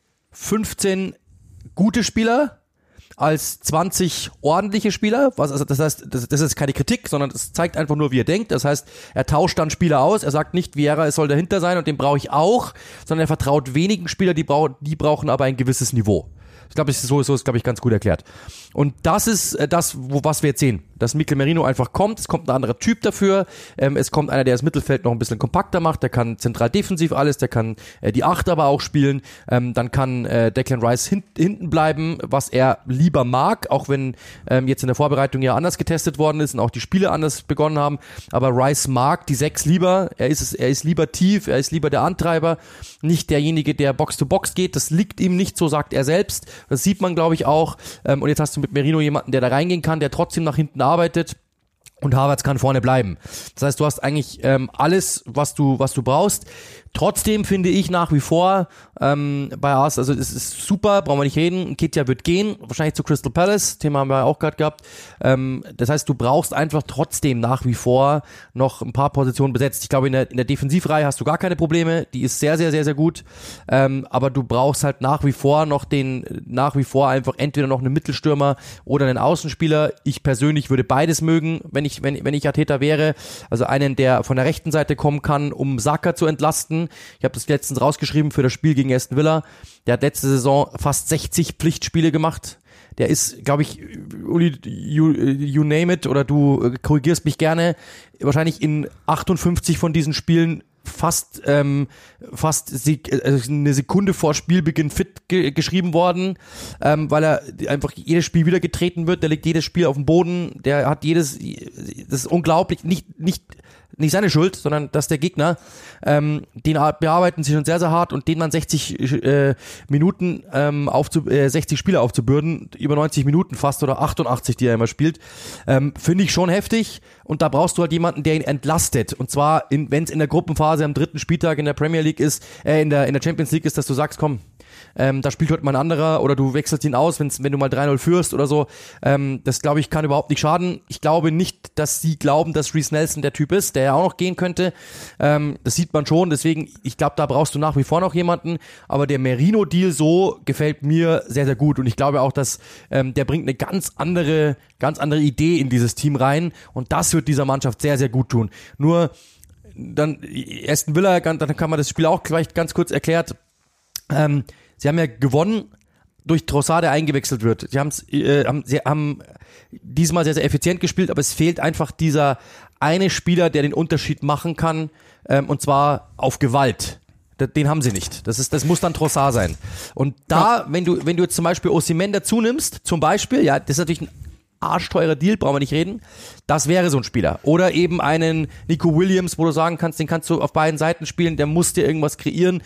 fünfzehn gute Spieler als zwanzig ordentliche Spieler. Was, also das heißt, das, das ist keine Kritik, sondern es zeigt einfach nur, wie er denkt. Das heißt, er tauscht dann Spieler aus. Er sagt nicht, Vieira, es soll dahinter sein und den brauche ich auch, sondern er vertraut wenigen Spieler, die brauchen, die brauchen aber ein gewisses Niveau. Ich glaube, so, so ist, glaube ich, ganz gut erklärt. Und das ist äh, das, wo, was wir jetzt sehen. Dass Mikel Merino einfach kommt, es kommt ein anderer Typ dafür, ähm, es kommt einer, der das Mittelfeld noch ein bisschen kompakter macht, der kann zentral defensiv alles, der kann äh, die Acht aber auch spielen, ähm, dann kann äh, Declan Rice hin, hinten bleiben, was er lieber mag, auch wenn ähm, jetzt in der Vorbereitung ja anders getestet worden ist und auch die Spiele anders begonnen haben, aber Rice mag die Sechs lieber, er ist es, er ist lieber tief, er ist lieber der Antreiber, nicht derjenige, der Box-to-Box geht, das liegt ihm nicht, so sagt er selbst, das sieht man, glaube ich, auch, ähm, und jetzt hast du mit Merino jemanden, der da reingehen kann, der trotzdem nach hinten arbeitet und Havertz kann vorne bleiben. Das heißt, du hast eigentlich ähm, alles, was du was du brauchst. Trotzdem finde ich nach wie vor ähm, bei Arsenal, also es ist super, brauchen wir nicht reden, Nketiah wird gehen, wahrscheinlich zu Crystal Palace, Thema haben wir auch gerade gehabt. Ähm, das heißt, du brauchst einfach trotzdem nach wie vor noch ein paar Positionen besetzt. Ich glaube, in der, in der Defensivreihe hast du gar keine Probleme, die ist sehr, sehr, sehr, sehr gut, ähm, aber du brauchst halt nach wie vor noch den, nach wie vor einfach entweder noch einen Mittelstürmer oder einen Außenspieler. Ich persönlich würde beides mögen, wenn ich, wenn, wenn ich Arteta wäre, also einen, der von der rechten Seite kommen kann, um Saka zu entlasten. Ich habe das letztens rausgeschrieben für das Spiel gegen Aston Villa. Der hat letzte Saison fast sechzig Pflichtspiele gemacht. Der ist, glaube ich, Uli, you, you name it, oder du korrigierst mich gerne, wahrscheinlich in achtundfünfzig von diesen Spielen fast ähm, fast eine Sekunde vor Spielbeginn fit ge- geschrieben worden, ähm, weil er einfach jedes Spiel wieder getreten wird, der legt jedes Spiel auf den Boden, der hat jedes, das ist unglaublich, nicht nicht nicht seine Schuld, sondern dass der Gegner, ähm, den bearbeiten sie schon sehr, sehr hart und den man sechzig äh, Minuten ähm, aufzu, äh, sechzig Spiele aufzubürden, über neunzig Minuten fast oder achtundachtzig, die er immer spielt, ähm, finde ich schon heftig und da brauchst du halt jemanden, der ihn entlastet und zwar, wenn es in der Gruppenphase am dritten Spieltag in der Premier League ist, äh, in der in der Champions League ist, dass du sagst, komm, Ähm, da spielt heute mal ein anderer oder du wechselst ihn aus, wenn's, wenn du mal drei null führst oder so. Ähm, das, glaube ich, kann überhaupt nicht schaden. Ich glaube nicht, dass sie glauben, dass Reece Nelson der Typ ist, der ja auch noch gehen könnte. Ähm, das sieht man schon. Deswegen, ich glaube, da brauchst du nach wie vor noch jemanden. Aber der Merino-Deal so gefällt mir sehr, sehr gut. Und ich glaube auch, dass ähm, der bringt eine ganz andere, ganz andere Idee in dieses Team rein. Und das wird dieser Mannschaft sehr, sehr gut tun. Nur dann Aston Villa, dann kann man das Spiel auch gleich ganz kurz erklärt. Ähm, Sie haben ja gewonnen durch Trossard, der eingewechselt wird. Sie, haben's, äh, haben, sie haben diesmal sehr, sehr effizient gespielt, aber es fehlt einfach dieser eine Spieler, der den Unterschied machen kann, ähm, und zwar auf Gewalt. Den haben sie nicht. Das ist, das muss dann Trossard sein. Und da, ja. wenn du, wenn du jetzt zum Beispiel Osimhen dazu nimmst, zum Beispiel, ja, das ist natürlich ein arschteurer Deal, brauchen wir nicht reden. Das wäre so ein Spieler. Oder eben einen Nico Williams, wo du sagen kannst, den kannst du auf beiden Seiten spielen, der muss dir irgendwas kreieren.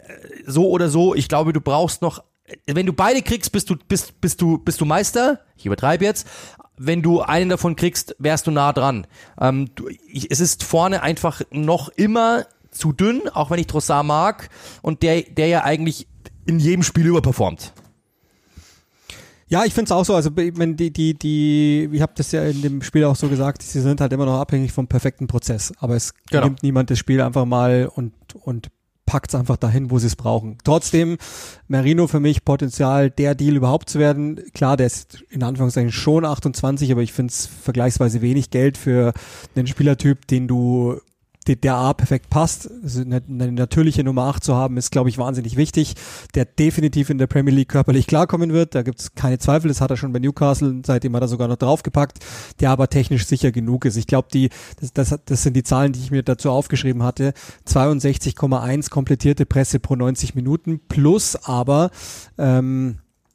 So oder so. Ich glaube, du brauchst noch, wenn du beide kriegst, bist du, bist, bist du, bist du Meister. Ich übertreibe jetzt. wenn du einen davon kriegst, wärst du nah dran. Ähm, du, ich, es ist vorne einfach noch immer zu dünn, auch wenn ich Trossard mag und der, der ja eigentlich in jedem Spiel überperformt. Ja, ich finde es auch so, also wenn die, die, die, ich habe das ja in dem Spiel auch so gesagt, sie sind halt immer noch abhängig vom perfekten Prozess, aber es genau. nimmt niemand das Spiel einfach mal und, und packt es einfach dahin, wo sie es brauchen. Trotzdem, Merino für mich Potenzial, der Deal überhaupt zu werden. Klar, der ist in Anführungszeichen schon achtundzwanzig, aber ich finde es vergleichsweise wenig Geld für einen Spielertyp, den du der A perfekt passt. Also eine, eine natürliche Nummer acht zu haben, ist, glaube ich, wahnsinnig wichtig, der definitiv in der Premier League körperlich klarkommen wird. Da gibt es keine Zweifel, das hat er schon bei Newcastle, seitdem hat er sogar noch draufgepackt, der aber technisch sicher genug ist. Ich glaube, die das, das, das sind die Zahlen, die ich mir dazu aufgeschrieben hatte. zweiundsechzig Komma eins komplettierte Pässe pro neunzig Minuten plus aber ähm,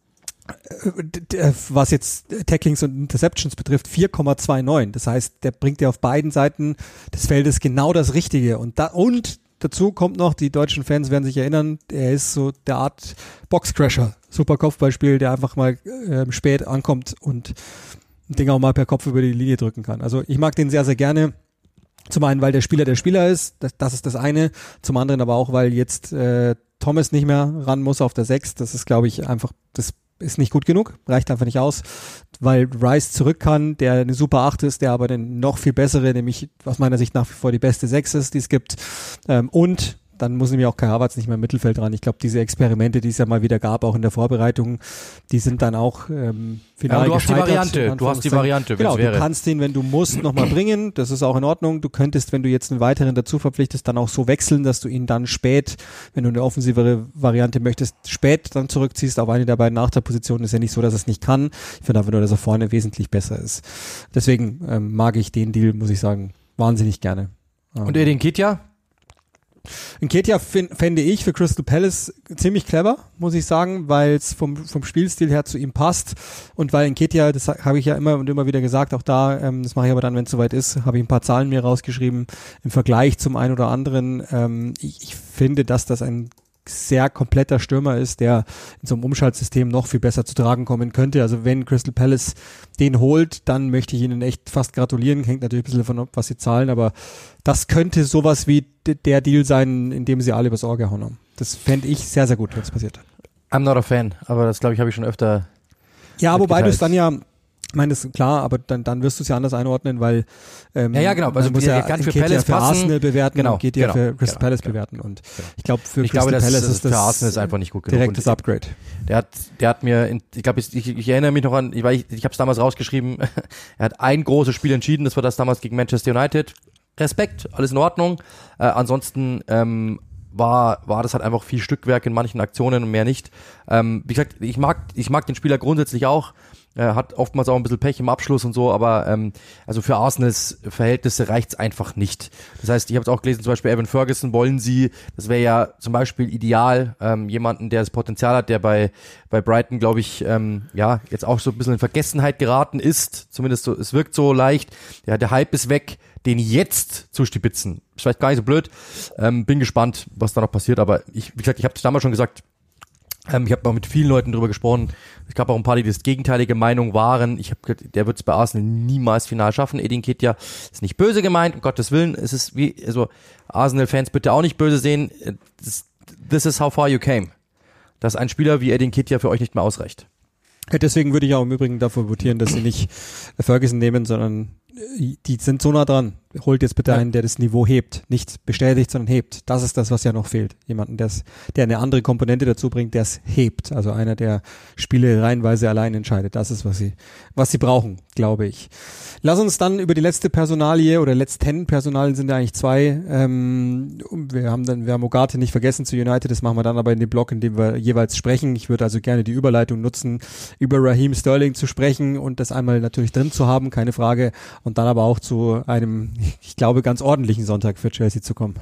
was jetzt Tacklings und Interceptions betrifft, vier Komma neunundzwanzig. Das heißt, der bringt ja auf beiden Seiten des Feldes genau das Richtige. Und da, und dazu kommt noch, die deutschen Fans werden sich erinnern, er ist so der Art Boxcrasher. Super Kopfballspiel, der einfach mal äh, spät ankommt und ein Ding auch mal per Kopf über die Linie drücken kann. Also ich mag den sehr, sehr gerne. Zum einen, weil der Spieler der Spieler ist, das, das ist das eine. Zum anderen aber auch, weil jetzt äh, Thomas nicht mehr ran muss auf der sechs. Das ist, glaube ich, einfach das ist nicht gut genug, reicht einfach nicht aus, weil Rice zurück kann, der eine super acht ist, der aber eine noch viel bessere, nämlich aus meiner Sicht nach wie vor die beste sechs ist, die es gibt. Ähm, und dann muss nämlich auch Kai Havertz nicht mehr im Mittelfeld ran. Ich glaube, diese Experimente, die es ja mal wieder gab, auch in der Vorbereitung, die sind dann auch ähm, final ja, du hast die gescheitert. Variante, du hast die Variante, genau, wäre. Du kannst den, wenn du musst, nochmal bringen, das ist auch in Ordnung. Du könntest, wenn du jetzt einen weiteren dazu verpflichtest, dann auch so wechseln, dass du ihn dann spät, wenn du eine offensivere Variante möchtest, spät dann zurückziehst auf eine der beiden Achterpositionen. Ist ja nicht so, dass er es nicht kann. Ich finde einfach nur, dass er vorne wesentlich besser ist. Deswegen ähm, mag ich den Deal, muss ich sagen, wahnsinnig gerne. Und Edin Nketiah? Nketiah fände ich für Crystal Palace ziemlich clever, muss ich sagen, weil es vom, vom Spielstil her zu ihm passt und weil Nketiah, das habe ich ja immer und immer wieder gesagt, auch da, ähm, das mache ich aber dann, wenn es soweit ist, habe ich ein paar Zahlen mir rausgeschrieben, im Vergleich zum einen oder anderen. Ähm, ich, ich finde, dass das ein sehr kompletter Stürmer ist, der in so einem Umschaltsystem noch viel besser zu tragen kommen könnte. Also wenn Crystal Palace den holt, dann möchte ich ihnen echt fast gratulieren. Hängt natürlich ein bisschen davon ab, was sie zahlen, aber das könnte sowas wie d- der Deal sein, in dem sie alle übers Ohr gehauen haben. Das fände ich sehr, sehr gut, wenn es passiert. I'm not a fan, aber das, glaube ich, habe ich schon öfter Ja, wobei du es dann ja ich meine, das ist klar, aber dann, dann wirst du es ja anders einordnen, weil ähm, ja, ja, genau. Also man muss ja ganz für Palace für passen. Arsenal bewerten genau, und geht ja genau, für Crystal genau, Palace genau, bewerten und genau. ich glaube für ich Crystal glaube, das, Palace das ist das für Arsenal ist einfach nicht gut genug. Direktes Upgrade. Der hat, der hat mir, in, ich glaube, ich, ich erinnere mich noch an, ich, ich, ich habe es damals rausgeschrieben. Er hat ein großes Spiel entschieden, das war das damals gegen Manchester United. Respekt, alles in Ordnung. Äh, ansonsten ähm, war war das halt einfach viel Stückwerk in manchen Aktionen und mehr nicht. Ähm, wie gesagt, ich mag ich mag den Spieler grundsätzlich auch. Er hat oftmals auch ein bisschen Pech im Abschluss und so, aber ähm, also für Arsenals Verhältnisse reicht's einfach nicht. Das heißt, ich habe es auch gelesen, zum Beispiel Evan Ferguson wollen sie, das wäre ja zum Beispiel ideal, ähm, jemanden, der das Potenzial hat, der bei bei Brighton, glaube ich, ähm, ja jetzt auch so ein bisschen in Vergessenheit geraten ist, zumindest so, es wirkt so leicht. Ja, der Hype ist weg, den jetzt zu stibitzen. Ist vielleicht gar nicht so blöd. Ähm, bin gespannt, was da noch passiert, aber ich, wie gesagt, ich habe es damals schon gesagt, Ähm, ich habe auch mit vielen Leuten drüber gesprochen. Es gab auch ein paar, die das gegenteilige Meinung waren. Ich habe gesagt, der wird es bei Arsenal niemals final schaffen. Edin Nketiah ist nicht böse gemeint, um Gottes Willen. Es ist wie, also Arsenal-Fans bitte auch nicht böse sehen. This, this is how far you came. Dass ein Spieler wie Edin Nketiah für euch nicht mehr ausreicht. Deswegen würde ich auch im Übrigen dafür votieren, dass sie nicht Ferguson nehmen, sondern die sind so nah dran. Holt jetzt bitte ja. einen, der das Niveau hebt. Nicht bestätigt, sondern hebt. Das ist das, was ja noch fehlt. Jemanden, der's, der eine andere Komponente dazu bringt, der es hebt. Also einer, der Spiele reihenweise allein entscheidet. Das ist, was sie, was sie brauchen, glaube ich. Lass uns dann über die letzte Personalie oder letzten Personalien sind ja eigentlich zwei. Ähm, wir haben dann, wir haben Ugarte nicht vergessen zu United. Das machen wir dann aber in dem Block, in dem wir jeweils sprechen. Ich würde also gerne die Überleitung nutzen, über Raheem Sterling zu sprechen und das einmal natürlich drin zu haben, keine Frage. Und dann aber auch zu einem, ich glaube, ganz ordentlichen Sonntag für Chelsea zu kommen.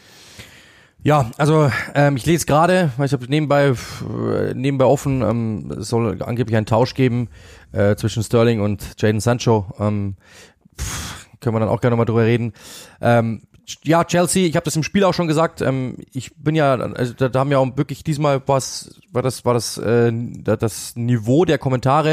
Ja, also ähm, ich lese gerade, weil ich habe nebenbei äh, nebenbei offen, ähm, es soll angeblich einen Tausch geben äh, zwischen Sterling und Jadon Sancho. Ähm, pff, können wir dann auch gerne nochmal drüber reden. Ähm, ja, Chelsea, ich habe das im Spiel auch schon gesagt. Ähm, ich bin ja, also da, da haben ja auch wirklich diesmal was, war das war das äh, das Niveau der Kommentare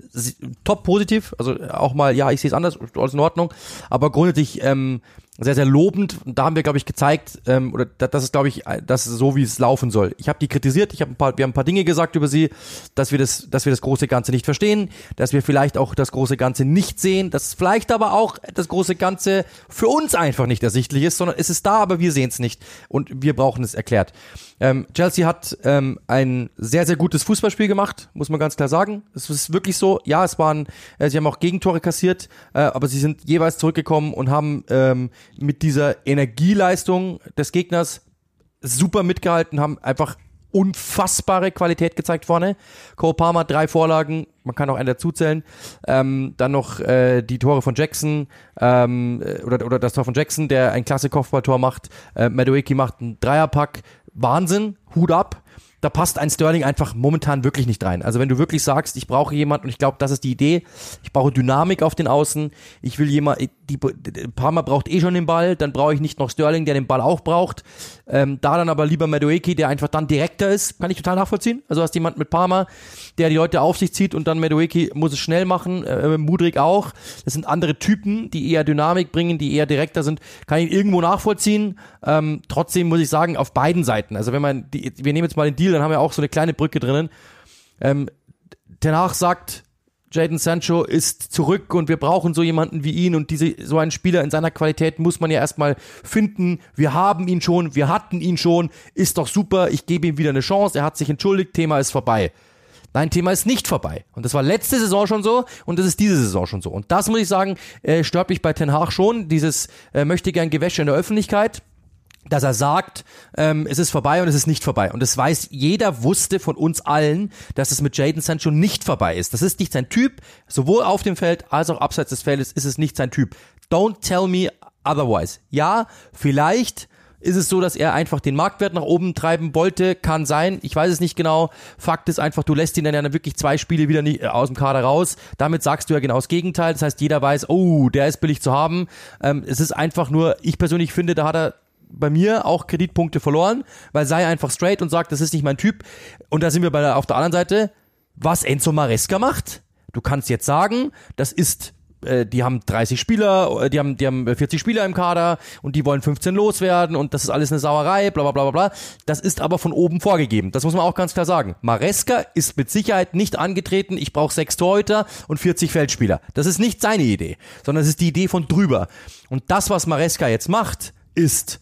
top positiv, also auch mal, ja, ich sehe es anders, alles in Ordnung, aber grundsätzlich ähm, sehr, sehr lobend. Und da haben wir, glaube ich, gezeigt, ähm, oder das ist, glaube ich, das ist so, wie es laufen soll. Ich habe die kritisiert, ich habe ein paar, wir haben ein paar Dinge gesagt über sie, dass wir das, dass wir das große Ganze nicht verstehen, dass wir vielleicht auch das große Ganze nicht sehen, dass vielleicht aber auch das große Ganze für uns einfach nicht ersichtlich ist, sondern es ist da, aber wir sehen es nicht und wir brauchen es erklärt. Ähm, Chelsea hat ähm, ein sehr, sehr gutes Fußballspiel gemacht, muss man ganz klar sagen. Es ist wirklich so, ja, es waren, äh, sie haben auch Gegentore kassiert, äh, aber sie sind jeweils zurückgekommen und haben ähm, mit dieser Energieleistung des Gegners super mitgehalten, haben einfach unfassbare Qualität gezeigt vorne. Cole Palmer, drei Vorlagen, man kann auch einen dazuzählen. Ähm, dann noch äh, die Tore von Jackson ähm, oder, oder das Tor von Jackson, der ein klasse Kopfballtor macht. Äh, Madueke macht einen Dreierpack. Wahnsinn, Hut ab. Da passt ein Sterling einfach momentan wirklich nicht rein. Also wenn du wirklich sagst, ich brauche jemanden, und ich glaube, das ist die Idee, ich brauche Dynamik auf den Außen, ich will jemand, die, die Palmer braucht eh schon den Ball, dann brauche ich nicht noch Sterling, der den Ball auch braucht. Ähm, da dann aber lieber Madueke, der einfach dann direkter ist, kann ich total nachvollziehen. Also hast jemand mit Palmer, der die Leute auf sich zieht und dann Madueke muss es schnell machen, äh, Mudryk auch. Das sind andere Typen, die eher Dynamik bringen, die eher direkter sind, kann ich irgendwo nachvollziehen. Ähm, trotzdem muss ich sagen, auf beiden Seiten. Also wenn man, die, wir nehmen jetzt mal den Deal, dann haben wir auch so eine kleine Brücke drinnen. Ähm, Ten Hag sagt, Jadon Sancho ist zurück und wir brauchen so jemanden wie ihn und diese, so einen Spieler in seiner Qualität muss man ja erstmal finden. Wir haben ihn schon, wir hatten ihn schon, ist doch super, ich gebe ihm wieder eine Chance, er hat sich entschuldigt, Thema ist vorbei. Nein, Thema ist nicht vorbei. Und das war letzte Saison schon so und das ist diese Saison schon so. Und das muss ich sagen, äh, stört mich bei Ten Hag schon, dieses äh, möchte gern Gewäsche in der Öffentlichkeit, dass er sagt, ähm, es ist vorbei und es ist nicht vorbei. Und das weiß, jeder wusste von uns allen, dass es mit Jadon Sancho nicht vorbei ist. Das ist nicht sein Typ, sowohl auf dem Feld als auch abseits des Feldes ist es nicht sein Typ. Don't tell me otherwise. Ja, vielleicht ist es so, dass er einfach den Marktwert nach oben treiben wollte, kann sein, ich weiß es nicht genau. Fakt ist einfach, du lässt ihn dann ja wirklich zwei Spiele wieder nicht aus dem Kader raus. Damit sagst du ja genau das Gegenteil. Das heißt, jeder weiß, oh, der ist billig zu haben. Ähm, es ist einfach nur, ich persönlich finde, da hat er bei mir auch Kreditpunkte verloren, weil sei einfach straight und sagt, das ist nicht mein Typ. Und da sind wir bei der, auf der anderen Seite, was Enzo Maresca macht. Du kannst jetzt sagen, das ist, äh, die haben dreißig Spieler, die haben, die haben vierzig Spieler im Kader und die wollen fünfzehn loswerden und das ist alles eine Sauerei, bla bla bla bla. Das ist aber von oben vorgegeben. Das muss man auch ganz klar sagen. Maresca ist mit Sicherheit nicht angetreten, ich brauche sechs Torhüter und vierzig Feldspieler. Das ist nicht seine Idee, sondern es ist die Idee von drüber. Und das, was Maresca jetzt macht, ist,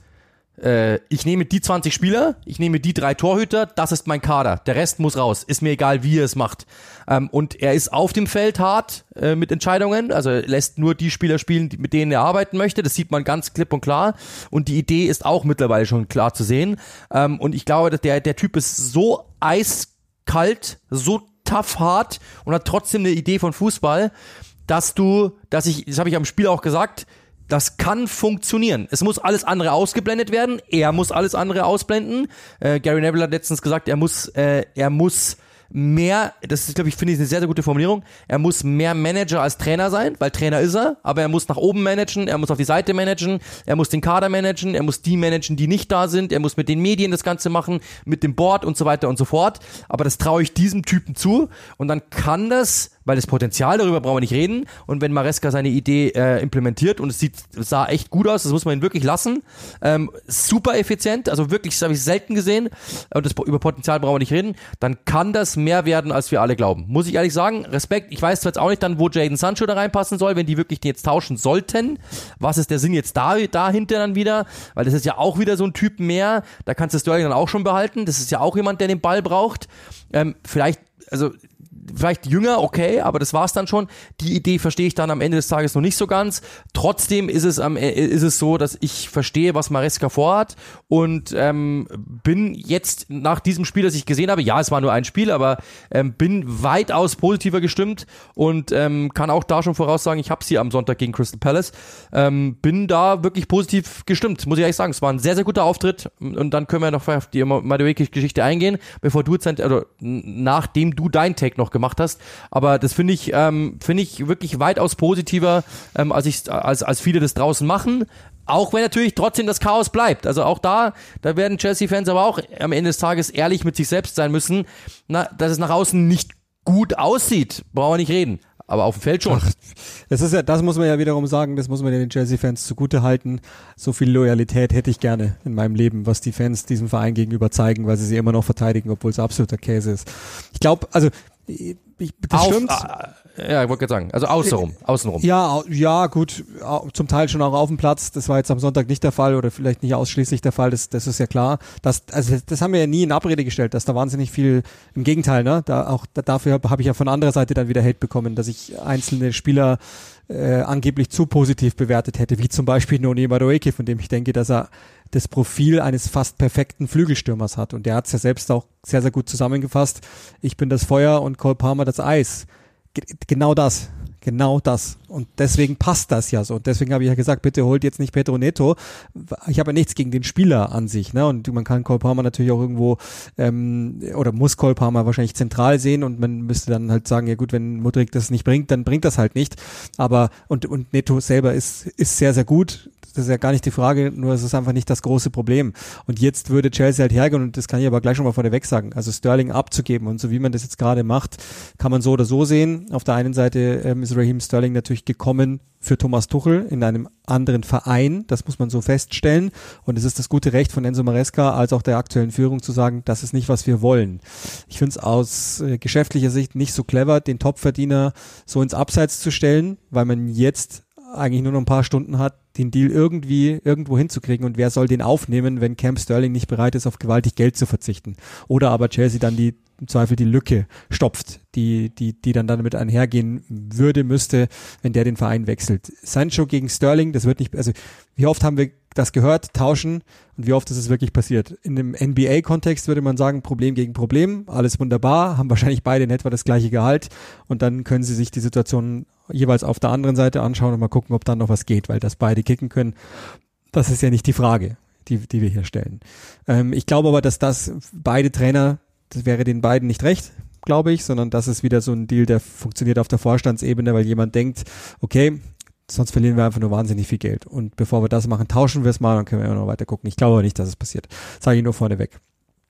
ich nehme die zwanzig Spieler, ich nehme die drei Torhüter, das ist mein Kader, der Rest muss raus, ist mir egal, wie er es macht. Und er ist auf dem Feld hart mit Entscheidungen, also er lässt nur die Spieler spielen, mit denen er arbeiten möchte, das sieht man ganz klipp und klar und die Idee ist auch mittlerweile schon klar zu sehen und ich glaube, dass der, der Typ ist so eiskalt, so tough hart und hat trotzdem eine Idee von Fußball, dass du, dass ich, das habe ich am Spiel auch gesagt, das kann funktionieren. Es muss alles andere ausgeblendet werden. Er muss alles andere ausblenden. Äh, Gary Neville hat letztens gesagt, er muss, äh, er muss mehr, das ist, glaube ich, finde ich eine sehr, sehr gute Formulierung, er muss mehr Manager als Trainer sein, weil Trainer ist er, aber er muss nach oben managen, er muss auf die Seite managen, er muss den Kader managen, er muss die managen, die nicht da sind, er muss mit den Medien das Ganze machen, mit dem Board und so weiter und so fort. Aber das traue ich diesem Typen zu und dann kann das, weil das Potenzial, darüber brauchen wir nicht reden, und wenn Maresca seine Idee äh, implementiert und es sieht, es sah echt gut aus, das muss man ihn wirklich lassen, ähm, super effizient, also wirklich, das habe ich selten gesehen und das, über Potenzial brauchen wir nicht reden, dann kann das mehr werden, als wir alle glauben. Muss ich ehrlich sagen, Respekt, ich weiß zwar jetzt auch nicht dann, wo Jadon Sancho da reinpassen soll, wenn die wirklich den jetzt tauschen sollten, was ist der Sinn jetzt da, dahinter dann wieder, weil das ist ja auch wieder so ein Typ mehr, da kannst du Sterling dann auch schon behalten, das ist ja auch jemand, der den Ball braucht, ähm, vielleicht, also vielleicht jünger, okay, aber das war's dann schon. Die Idee verstehe ich dann am Ende des Tages noch nicht so ganz. Trotzdem ist es am ist es so, dass ich verstehe, was Maresca vorhat und ähm, bin jetzt nach diesem Spiel, das ich gesehen habe, ja, es war nur ein Spiel, aber ähm, bin weitaus positiver gestimmt und ähm, kann auch da schon voraussagen, ich habe sie am Sonntag gegen Crystal Palace, ähm, bin da wirklich positiv gestimmt, muss ich ehrlich sagen. Es war ein sehr, sehr guter Auftritt und dann können wir noch auf die Madueke-Geschichte eingehen, bevor du jetzt, also nachdem du dein Take noch gemacht hast, aber das finde ich ähm, finde ich wirklich weitaus positiver, ähm, als ich als als viele das draußen machen, auch wenn natürlich trotzdem das Chaos bleibt. Also auch da, da werden Chelsea-Fans aber auch am Ende des Tages ehrlich mit sich selbst sein müssen, na, dass es nach außen nicht gut aussieht, brauchen wir nicht reden. Aber auf dem Feld schon. Ach, das ist ja, das muss man ja wiederum sagen, das muss man den Chelsea-Fans zugute halten. So viel Loyalität hätte ich gerne in meinem Leben, was die Fans diesem Verein gegenüber zeigen, weil sie sie immer noch verteidigen, obwohl es absoluter Käse ist. Ich glaube, also ich, das auf, stimmt. Äh, ja, ich wollte gerade sagen, also außenrum, außenrum. Ja, ja, gut, zum Teil schon auch auf dem Platz. Das war jetzt am Sonntag nicht der Fall oder vielleicht nicht ausschließlich der Fall. Das, das ist ja klar. Das, also das haben wir ja nie in Abrede gestellt, dass da wahnsinnig viel, im Gegenteil, ne, da auch da, dafür habe ich ja von anderer Seite dann wieder Hate bekommen, dass ich einzelne Spieler äh, angeblich zu positiv bewertet hätte, wie zum Beispiel Noni Madueke, von dem ich denke, dass er das Profil eines fast perfekten Flügelstürmers hat. Und der hat es ja selbst auch sehr, sehr gut zusammengefasst. Ich bin das Feuer und Cole Palmer das Eis. Ge- genau das. Genau das. Und deswegen passt das ja so. Und deswegen habe ich ja gesagt, bitte holt jetzt nicht Pedro Neto. Ich habe ja nichts gegen den Spieler an sich, ne? Und man kann Cole Palmer natürlich auch irgendwo ähm, oder muss Cole Palmer wahrscheinlich zentral sehen und man müsste dann halt sagen, ja gut, wenn Mudryk das nicht bringt, dann bringt das halt nicht. Aber und und Neto selber ist ist sehr, sehr gut. Das ist ja gar nicht die Frage, nur es ist einfach nicht das große Problem. Und jetzt würde Chelsea halt hergehen, und das kann ich aber gleich schon mal vorneweg sagen, also Sterling abzugeben, und so wie man das jetzt gerade macht, kann man so oder so sehen. Auf der einen Seite ähm, ist Raheem Sterling natürlich gekommen für Thomas Tuchel in einem anderen Verein, das muss man so feststellen, und es ist das gute Recht von Enzo Maresca als auch der aktuellen Führung zu sagen, das ist nicht, was wir wollen. Ich finde es aus äh, geschäftlicher Sicht nicht so clever, den Topverdiener so ins Abseits zu stellen, weil man jetzt eigentlich nur noch ein paar Stunden hat, den Deal irgendwie irgendwo hinzukriegen, und wer soll den aufnehmen, wenn Camp Sterling nicht bereit ist, auf gewaltig Geld zu verzichten? Oder aber Chelsea dann die im Zweifel die Lücke stopft, die die die dann damit einhergehen würde, müsste, wenn der den Verein wechselt. Sancho gegen Sterling, das wird nicht, also wie oft haben wir das gehört, tauschen, und wie oft ist es wirklich passiert? In einem N B A-Kontext würde man sagen, Problem gegen Problem, alles wunderbar, haben wahrscheinlich beide in etwa das gleiche Gehalt, und dann können sie sich die Situation jeweils auf der anderen Seite anschauen und mal gucken, ob dann noch was geht, weil das beide kicken können. Das ist ja nicht die Frage, die die wir hier stellen. Ähm, ich glaube aber, dass das beide Trainer, das wäre den beiden nicht recht, glaube ich, sondern das ist wieder so ein Deal, der funktioniert auf der Vorstandsebene, weil jemand denkt, okay, sonst verlieren wir einfach nur wahnsinnig viel Geld. Und bevor wir das machen, tauschen wir es mal, dann können wir immer noch weiter gucken. Ich glaube aber nicht, dass es passiert. Sage ich nur vorneweg.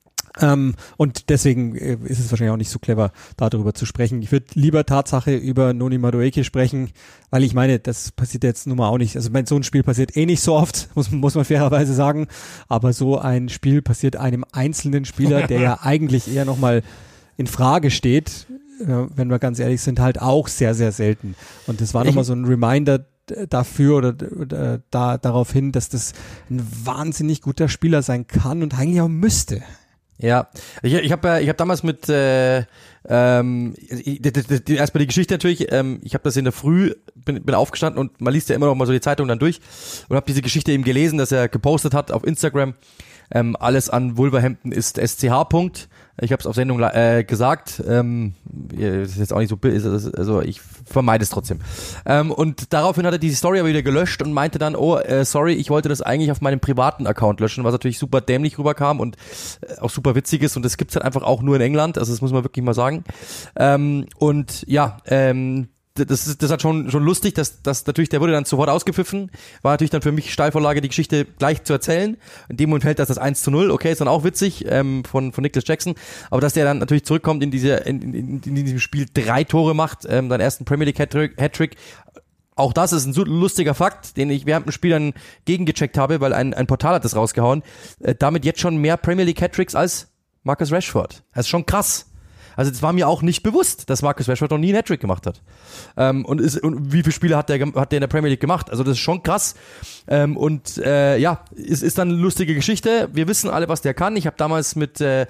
Ähm, und deswegen äh, ist es wahrscheinlich auch nicht so clever, darüber zu sprechen. Ich würde lieber Tatsache über Noni Madueke sprechen, weil ich meine, das passiert jetzt nun mal auch nicht. Also mein, so ein Spiel passiert eh nicht so oft, muss, muss man fairerweise sagen. Aber so ein Spiel passiert einem einzelnen Spieler, der ja eigentlich eher nochmal in Frage steht, äh, wenn wir ganz ehrlich sind, halt auch sehr, sehr selten. Und das war nochmal so ein Reminder dafür oder, oder da darauf hin, dass das ein wahnsinnig guter Spieler sein kann und eigentlich auch müsste. Ja, ich, ich habe ich hab damals mit äh, ähm, die, die, die, erstmal die Geschichte natürlich, ähm, ich habe das in der Früh, bin, bin aufgestanden und man liest ja immer noch mal so die Zeitung dann durch und habe diese Geschichte eben gelesen, dass er gepostet hat auf Instagram, ähm, alles an Wolverhampton ist S C H. Punkt. Ich habe es auf Sendung äh, gesagt, ähm, ist jetzt auch nicht so, also ich vermeide es trotzdem. Ähm, und daraufhin hat er die Story aber wieder gelöscht und meinte dann, oh, äh, sorry, ich wollte das eigentlich auf meinem privaten Account löschen, was natürlich super dämlich rüberkam und äh, auch super witzig ist, und das gibt's halt einfach auch nur in England, also das muss man wirklich mal sagen. Ähm, und ja, ähm, das ist, das hat schon, schon lustig, dass, dass natürlich, der wurde dann sofort ausgepfiffen, war natürlich dann für mich Steilvorlage, die Geschichte gleich zu erzählen. In dem Moment fällt das das eins zu null, okay, ist dann auch witzig, ähm, von, von Nicholas Jackson, aber dass der dann natürlich zurückkommt in diese, in, in, in diesem Spiel drei Tore macht, ähm, seinen ersten Premier League Hattrick, Hattrick. Auch das ist ein so lustiger Fakt, den ich während dem Spiel dann gegengecheckt habe, weil ein, ein Portal hat das rausgehauen, äh, damit jetzt schon mehr Premier League Hattricks als Marcus Rashford. Das ist schon krass. Also das war mir auch nicht bewusst, dass Marcus Rashford noch nie einen Hattrick gemacht hat. Ähm, und, ist, und wie viele Spiele hat der, hat der in der Premier League gemacht? Also das ist schon krass. Ähm, und äh, ja, ist, ist dann eine lustige Geschichte. Wir wissen alle, was der kann. Ich habe damals mit äh,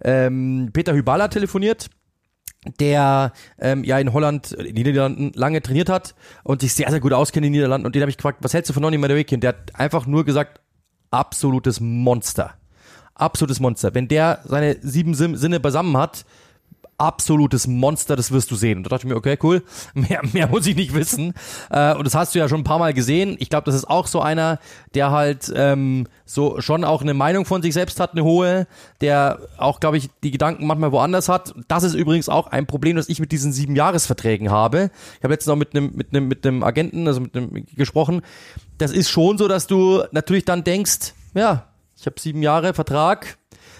ähm, Peter Hyballa telefoniert, der ähm, ja in Holland, in den Niederlanden lange trainiert hat und sich sehr, sehr gut auskennt in den Niederlanden. Und den habe ich gefragt, was hältst du von Noni Madueke? Und der hat einfach nur gesagt, absolutes Monster. Absolutes Monster. Wenn der seine sieben Sinne beisammen hat, absolutes Monster, das wirst du sehen. Und da dachte ich mir, okay, cool, mehr, mehr muss ich nicht wissen. Äh, und das hast du ja schon ein paar Mal gesehen. Ich glaube, das ist auch so einer, der halt ähm, so schon auch eine Meinung von sich selbst hat, eine hohe, der auch, glaube ich, die Gedanken manchmal woanders hat. Das ist übrigens auch ein Problem, das ich mit diesen sieben Jahresverträgen habe. Ich habe letztens auch mit einem mit einem mit einem Agenten, also mit einem gesprochen. Das ist schon so, dass du natürlich dann denkst, ja, ich habe sieben Jahre Vertrag.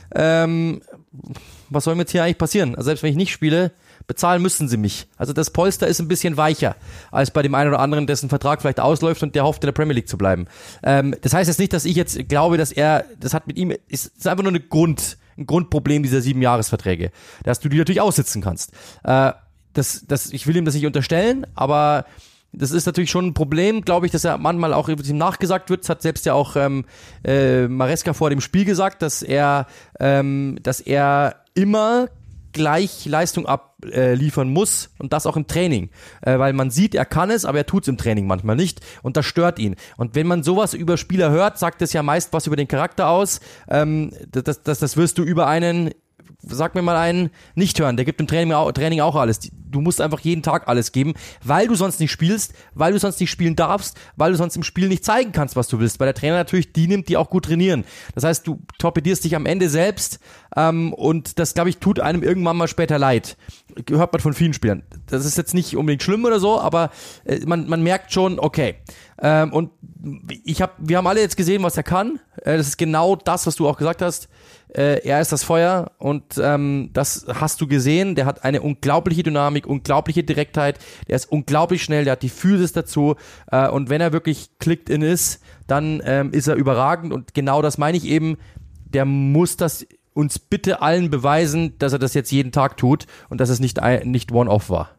ähm, was soll mir jetzt hier eigentlich passieren? Also selbst wenn ich nicht spiele, bezahlen müssen sie mich. Also das Polster ist ein bisschen weicher als bei dem einen oder anderen, dessen Vertrag vielleicht ausläuft und der hofft, in der Premier League zu bleiben. Ähm, das heißt jetzt nicht, dass ich jetzt glaube, dass er, das hat mit ihm, ist, ist einfach nur eine Grund, ein Grundproblem dieser sieben Jahresverträge, dass du die natürlich aussitzen kannst. Äh, das, das, ich will ihm das nicht unterstellen, aber das ist natürlich schon ein Problem, glaube ich, dass er manchmal auch ihm nachgesagt wird. Das hat selbst ja auch ähm, äh, Maresca vor dem Spiel gesagt, dass er, ähm, dass er immer gleich Leistung abliefern muss und das auch im Training, äh, weil man sieht, er kann es, aber er tut es im Training manchmal nicht und das stört ihn. Und wenn man sowas über Spieler hört, sagt es ja meist was über den Charakter aus. Ähm, das, das, das wirst du über einen, sag mir mal einen, nicht hören. Der gibt im Training auch, Training auch alles. Du musst einfach jeden Tag alles geben, weil du sonst nicht spielst, weil du sonst nicht spielen darfst, weil du sonst im Spiel nicht zeigen kannst, was du willst. Weil der Trainer natürlich die nimmt, die auch gut trainieren. Das heißt, du torpedierst dich am Ende selbst ähm, und das, glaube ich, tut einem irgendwann mal später leid. Hört man von vielen Spielern. Das ist jetzt nicht unbedingt schlimm oder so, aber äh, man, man merkt schon, okay. Ähm, und ich hab, wir haben alle jetzt gesehen, was er kann. Äh, das ist genau das, was du auch gesagt hast. Äh, er ist das Feuer und ähm, das hast du gesehen. Der hat eine unglaubliche Dynamik, unglaubliche Direktheit. Der ist unglaublich schnell, der hat die Physis dazu äh, und wenn er wirklich clicked in ist, dann ähm, ist er überragend und genau das meine ich eben. Der muss das uns bitte allen beweisen, dass er das jetzt jeden Tag tut und dass es nicht, nicht One-Off war.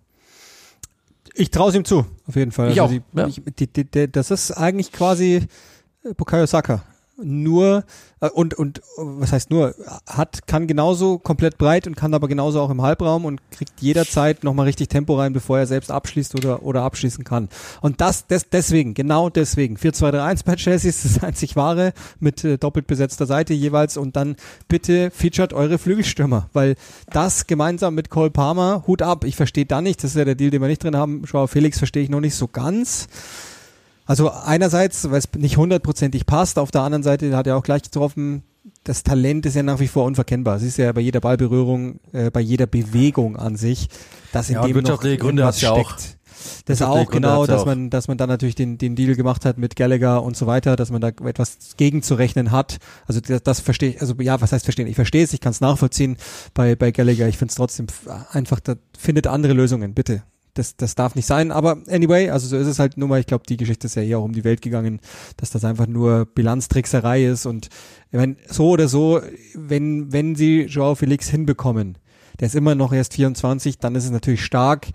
Ich traue es ihm zu, auf jeden Fall. Ich also auch, die, ja. ich, die, die, die, das ist eigentlich quasi Bukayo Saka. Nur, äh, und, und, was heißt nur, hat, kann genauso komplett breit und kann aber genauso auch im Halbraum und kriegt jederzeit nochmal richtig Tempo rein, bevor er selbst abschließt oder, oder abschließen kann. Und das, des, deswegen, genau deswegen. vier zwei drei eins bei Chelsea ist das einzig wahre, mit äh, doppelt besetzter Seite jeweils und dann bitte featuret eure Flügelstürmer, weil das gemeinsam mit Cole Palmer, Hut ab, ich verstehe da nicht, das ist ja der Deal, den wir nicht drin haben, Joao Felix verstehe ich noch nicht so ganz. Also einerseits, weil es nicht hundertprozentig passt, auf der anderen Seite hat er auch gleich getroffen, das Talent ist ja nach wie vor unverkennbar. Es ist ja bei jeder Ballberührung, äh, bei jeder Bewegung an sich, dass in ja, dem wirtschaftliche noch Gründe irgendwas hat's ja steckt. auch. Das auch, genau, dass man, dass man dann natürlich den, den Deal gemacht hat mit Gallagher und so weiter, dass man da etwas gegenzurechnen hat. Also das, das verstehe ich, also ja, was heißt verstehen? Ich verstehe es, ich kann es nachvollziehen bei, bei Gallagher. Ich finde es trotzdem einfach, da findet andere Lösungen, bitte. Das, das darf nicht sein, aber anyway, also so ist es halt nur mal, ich glaube, die Geschichte ist ja eher auch um die Welt gegangen, dass das einfach nur Bilanztrickserei ist und ich meine, so oder so, wenn, wenn sie Joao Felix hinbekommen, der ist immer noch erst vierundzwanzig, dann ist es natürlich stark.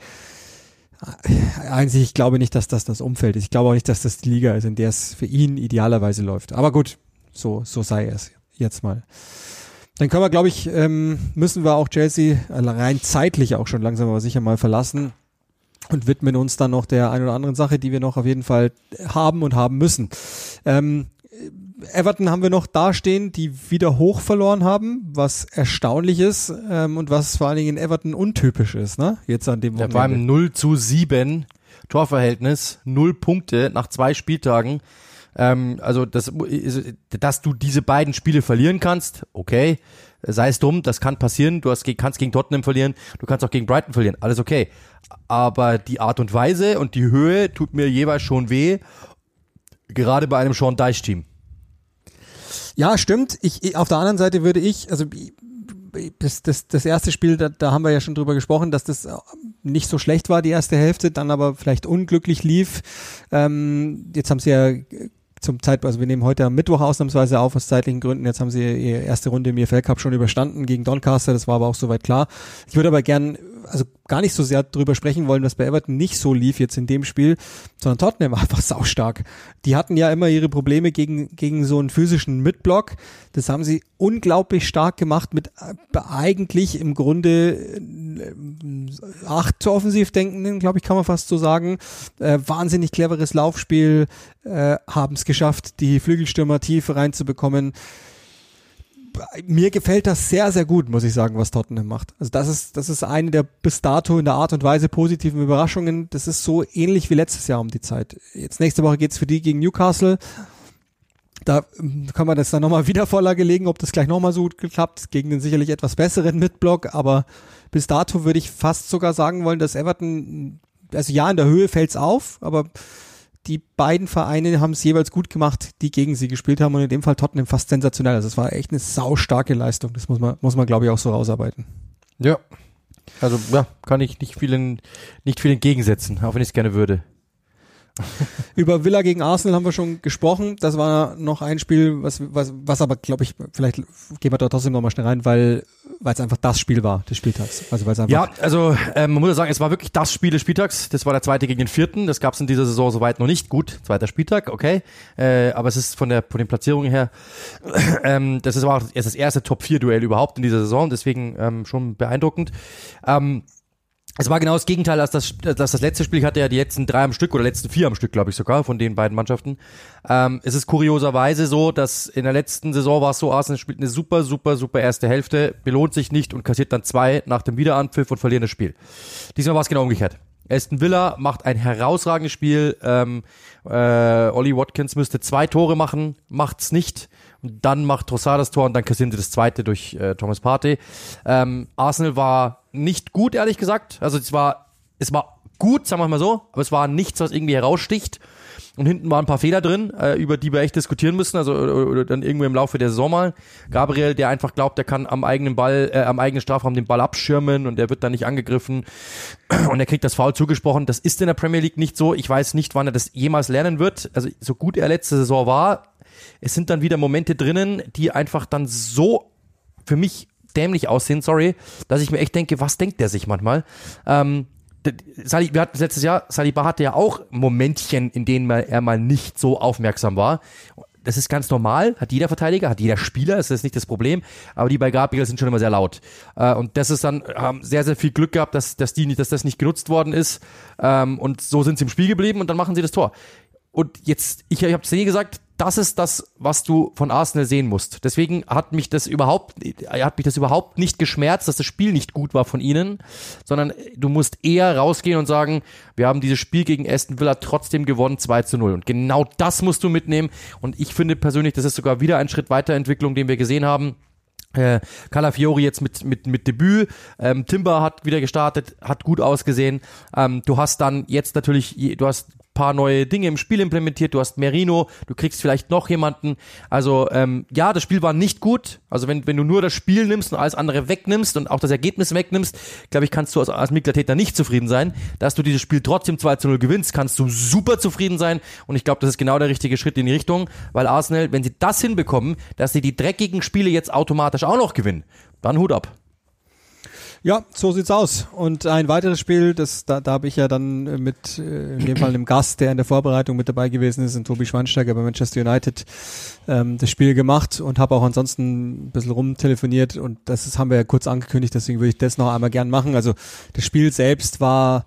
Einzig, ich glaube nicht, dass das das Umfeld ist. Ich glaube auch nicht, dass das die Liga ist, in der es für ihn idealerweise läuft. Aber gut, so, so sei es jetzt mal. Dann können wir, glaube ich, ähm, müssen wir auch Chelsea rein zeitlich auch schon langsam aber sicher mal verlassen. Und widmen uns dann noch der ein oder anderen Sache, die wir noch auf jeden Fall haben und haben müssen. Ähm, Everton haben wir noch dastehen, die wieder hoch verloren haben, was erstaunlich ist ähm, und was vor allen Dingen in Everton untypisch ist, ne? Jetzt an dem Wochenende. Ja, beim null zu sieben Torverhältnis, null Punkte nach zwei Spieltagen. Ähm, also, das, dass du diese beiden Spiele verlieren kannst, okay, sei es drum, das kann passieren. Du hast, kannst gegen Tottenham verlieren, du kannst auch gegen Brighton verlieren, alles okay. Aber die Art und Weise und die Höhe tut mir jeweils schon weh, gerade bei einem Sean Dyche-Team. Ja, stimmt. Ich, auf der anderen Seite würde ich, also das, das, das erste Spiel, da, da haben wir ja schon drüber gesprochen, dass das nicht so schlecht war, die erste Hälfte, dann aber vielleicht unglücklich lief. Ähm, jetzt haben sie ja zum Zeitpunkt, also wir nehmen heute am Mittwoch ausnahmsweise auf, aus zeitlichen Gründen. Jetzt haben sie ihre erste Runde im E F L Cup schon überstanden gegen Doncaster, das war aber auch soweit klar. Ich würde aber gern, also gar nicht so sehr drüber sprechen wollen, dass bei Everton nicht so lief jetzt in dem Spiel, sondern Tottenham war einfach saustark. Die hatten ja immer ihre Probleme gegen gegen so einen physischen Midblock. Das haben sie unglaublich stark gemacht mit eigentlich im Grunde acht Offensivdenkenden, glaube ich, kann man fast so sagen. Äh, wahnsinnig cleveres Laufspiel, äh, haben es geschafft, die Flügelstürmer tief reinzubekommen. Mir gefällt das sehr, sehr gut, muss ich sagen, was Tottenham macht. Also das ist, das ist eine der bis dato in der Art und Weise positiven Überraschungen. Das ist so ähnlich wie letztes Jahr um die Zeit. Jetzt nächste Woche geht's für die gegen Newcastle. Da kann man das dann nochmal wieder Vorlage legen, ob das gleich nochmal so gut geklappt, gegen den sicherlich etwas besseren Midblock, aber bis dato würde ich fast sogar sagen wollen, dass Everton, also ja, in der Höhe fällt's auf, aber die beiden Vereine haben es jeweils gut gemacht, die gegen sie gespielt haben und in dem Fall Tottenham fast sensationell. Also es war echt eine saustarke Leistung. Das muss man, muss man glaube ich auch so rausarbeiten. Ja, also ja, kann ich nicht viel, in, nicht viel entgegensetzen, auch wenn ich es gerne würde. Über Villa gegen Arsenal haben wir schon gesprochen. Das war noch ein Spiel, was, was, was aber, glaube ich, vielleicht gehen wir da trotzdem nochmal schnell rein, weil weil es einfach das Spiel war des Spieltags. Also weil es einfach ja, also ähm, man muss ja sagen, es war wirklich das Spiel des Spieltags. Das war der zweite gegen den vierten. Das gab es in dieser Saison soweit noch nicht. Gut, zweiter Spieltag, okay. Äh, aber es ist von der von den Platzierungen her, ähm, das ist aber auch das erste Top vier Duell überhaupt in dieser Saison. Deswegen ähm, schon beeindruckend. Ähm, Es war genau das Gegenteil, als das, dass das letzte Spiel hatte ja die letzten drei am Stück oder letzten vier am Stück, glaube ich sogar, von den beiden Mannschaften. Ähm, es ist kurioserweise so, dass in der letzten Saison war es so, Arsenal spielt eine super, super, super erste Hälfte, belohnt sich nicht und kassiert dann zwei nach dem Wiederanpfiff und verliert das Spiel. Diesmal war es genau umgekehrt. Aston Villa macht ein herausragendes Spiel, ähm, äh, Ollie Watkins müsste zwei Tore machen, macht's nicht. Und dann macht Trossard das Tor und dann kassieren sie das zweite durch äh, Thomas Partey. Ähm, Arsenal war nicht gut, ehrlich gesagt. Also es war, es war gut, sagen wir mal so, aber es war nichts, was irgendwie heraussticht. Und hinten waren ein paar Fehler drin, äh, über die wir echt diskutieren müssen, also oder, oder dann irgendwo im Laufe der Saison mal. Gabriel, der einfach glaubt, der kann am eigenen Ball, äh, am eigenen Strafraum den Ball abschirmen und der wird dann nicht angegriffen und er kriegt das Foul zugesprochen. Das ist in der Premier League nicht so. Ich weiß nicht, wann er das jemals lernen wird. Also so gut er letzte Saison war, es sind dann wieder Momente drinnen, die einfach dann so für mich dämlich aussehen, sorry, dass ich mir echt denke, was denkt der sich manchmal? Ähm, wir hatten letztes Jahr, Saliba hatte ja auch Momentchen, in denen er mal nicht so aufmerksam war. Das ist ganz normal, hat jeder Verteidiger, hat jeder Spieler, das ist nicht das Problem, aber die bei Gabriel sind schon immer sehr laut. Und das ist dann, haben sehr, sehr viel Glück gehabt, dass, dass, die nicht, dass das nicht genutzt worden ist. Und so sind sie im Spiel geblieben und dann machen sie das Tor. Und jetzt, ich, ich habe zu dir gesagt, das ist das, was du von Arsenal sehen musst. Deswegen hat mich das überhaupt, hat mich das überhaupt nicht geschmerzt, dass das Spiel nicht gut war von ihnen, sondern du musst eher rausgehen und sagen, wir haben dieses Spiel gegen Aston Villa trotzdem gewonnen, zwei zu null. Und genau das musst du mitnehmen. Und ich finde persönlich, das ist sogar wieder ein Schritt Weiterentwicklung, den wir gesehen haben. Äh, Calafiori jetzt mit mit mit Debüt, ähm, Timber hat wieder gestartet, hat gut ausgesehen. Ähm, du hast dann jetzt natürlich, du hast paar neue Dinge im Spiel implementiert, du hast Merino, du kriegst vielleicht noch jemanden, also ähm, ja, das Spiel war nicht gut, also wenn wenn du nur das Spiel nimmst und alles andere wegnimmst und auch das Ergebnis wegnimmst, glaube ich, kannst du als, als Miklateta nicht zufrieden sein, dass du dieses Spiel trotzdem zwei zu null gewinnst, kannst du super zufrieden sein und ich glaube, das ist genau der richtige Schritt in die Richtung, weil Arsenal, wenn sie das hinbekommen, dass sie die dreckigen Spiele jetzt automatisch auch noch gewinnen, dann Hut ab. Ja, so sieht's aus. Und ein weiteres Spiel, das da, da habe ich ja dann mit äh, in dem Fall einem Gast, der in der Vorbereitung mit dabei gewesen ist, in Tobi Schweinsteiger bei Manchester United, ähm, das Spiel gemacht und habe auch ansonsten ein bisschen rumtelefoniert und das ist, haben wir ja kurz angekündigt, deswegen würde ich das noch einmal gern machen. Also das Spiel selbst war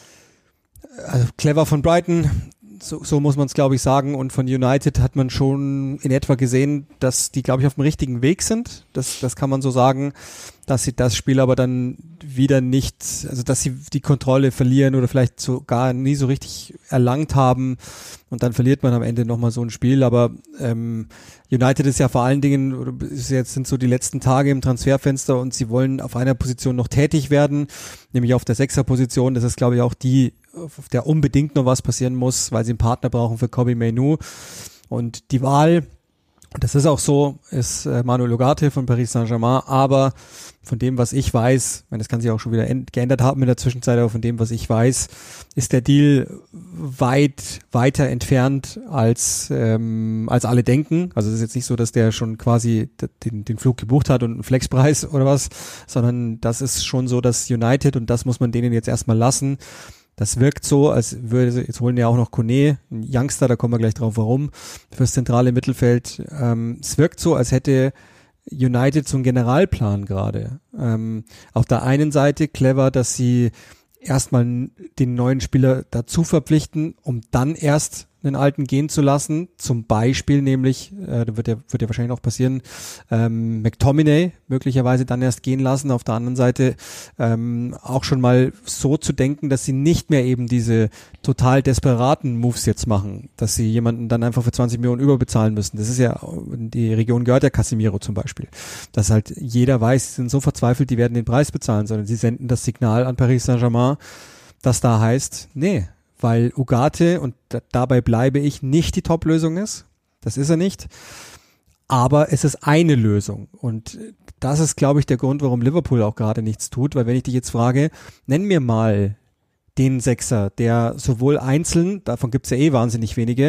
also clever von Brighton. So, so muss man es, glaube ich, sagen. Und von United hat man schon in etwa gesehen, dass die, glaube ich, auf dem richtigen Weg sind. Das, das kann man so sagen, dass sie das Spiel aber dann wieder nicht, also dass sie die Kontrolle verlieren oder vielleicht sogar nie so richtig erlangt haben. Und dann verliert man am Ende nochmal so ein Spiel. Aber ähm, United ist ja vor allen Dingen, oder ist jetzt sind so die letzten Tage im Transferfenster und sie wollen auf einer Position noch tätig werden, nämlich auf der Sechser-Position. Das ist, glaube ich, auch die, auf der unbedingt noch was passieren muss, weil sie einen Partner brauchen für Kobbie Mainoo. Und die Wahl, das ist auch so, ist äh, Manuel Ugarte von Paris Saint-Germain, aber von dem, was ich weiß, das kann sich auch schon wieder end- geändert haben in der Zwischenzeit, aber von dem, was ich weiß, ist der Deal weit weiter entfernt als ähm, als alle denken. Also es ist jetzt nicht so, dass der schon quasi den, den Flug gebucht hat und einen Flexpreis oder was, sondern das ist schon so, dass United, und das muss man denen jetzt erstmal lassen, das wirkt so, als würde, jetzt holen ja auch noch Kone, ein Youngster, da kommen wir gleich drauf, warum, fürs zentrale Mittelfeld. Ähm, es wirkt so, als hätte United so einen Generalplan gerade. Ähm, auf der einen Seite clever, dass sie erstmal den neuen Spieler dazu verpflichten, um dann erst einen alten gehen zu lassen. Zum Beispiel nämlich, äh, da wird ja, wird ja wahrscheinlich noch passieren, ähm, McTominay möglicherweise dann erst gehen lassen. Auf der anderen Seite ähm, auch schon mal so zu denken, dass sie nicht mehr eben diese total desperaten Moves jetzt machen, dass sie jemanden dann einfach für zwanzig Millionen überbezahlen müssen. Das ist ja, die Region gehört ja Casemiro zum Beispiel. Dass halt jeder weiß, sie sind so verzweifelt, die werden den Preis bezahlen, sondern sie senden das Signal an Paris Saint-Germain, das da heißt, nee, weil Ugarte, und da, dabei bleibe ich, nicht die Top-Lösung ist. Das ist er nicht. Aber es ist eine Lösung. Und das ist, glaube ich, der Grund, warum Liverpool auch gerade nichts tut. Weil wenn ich dich jetzt frage, nenn mir mal den Sechser, der sowohl einzeln, davon gibt's ja eh wahnsinnig wenige,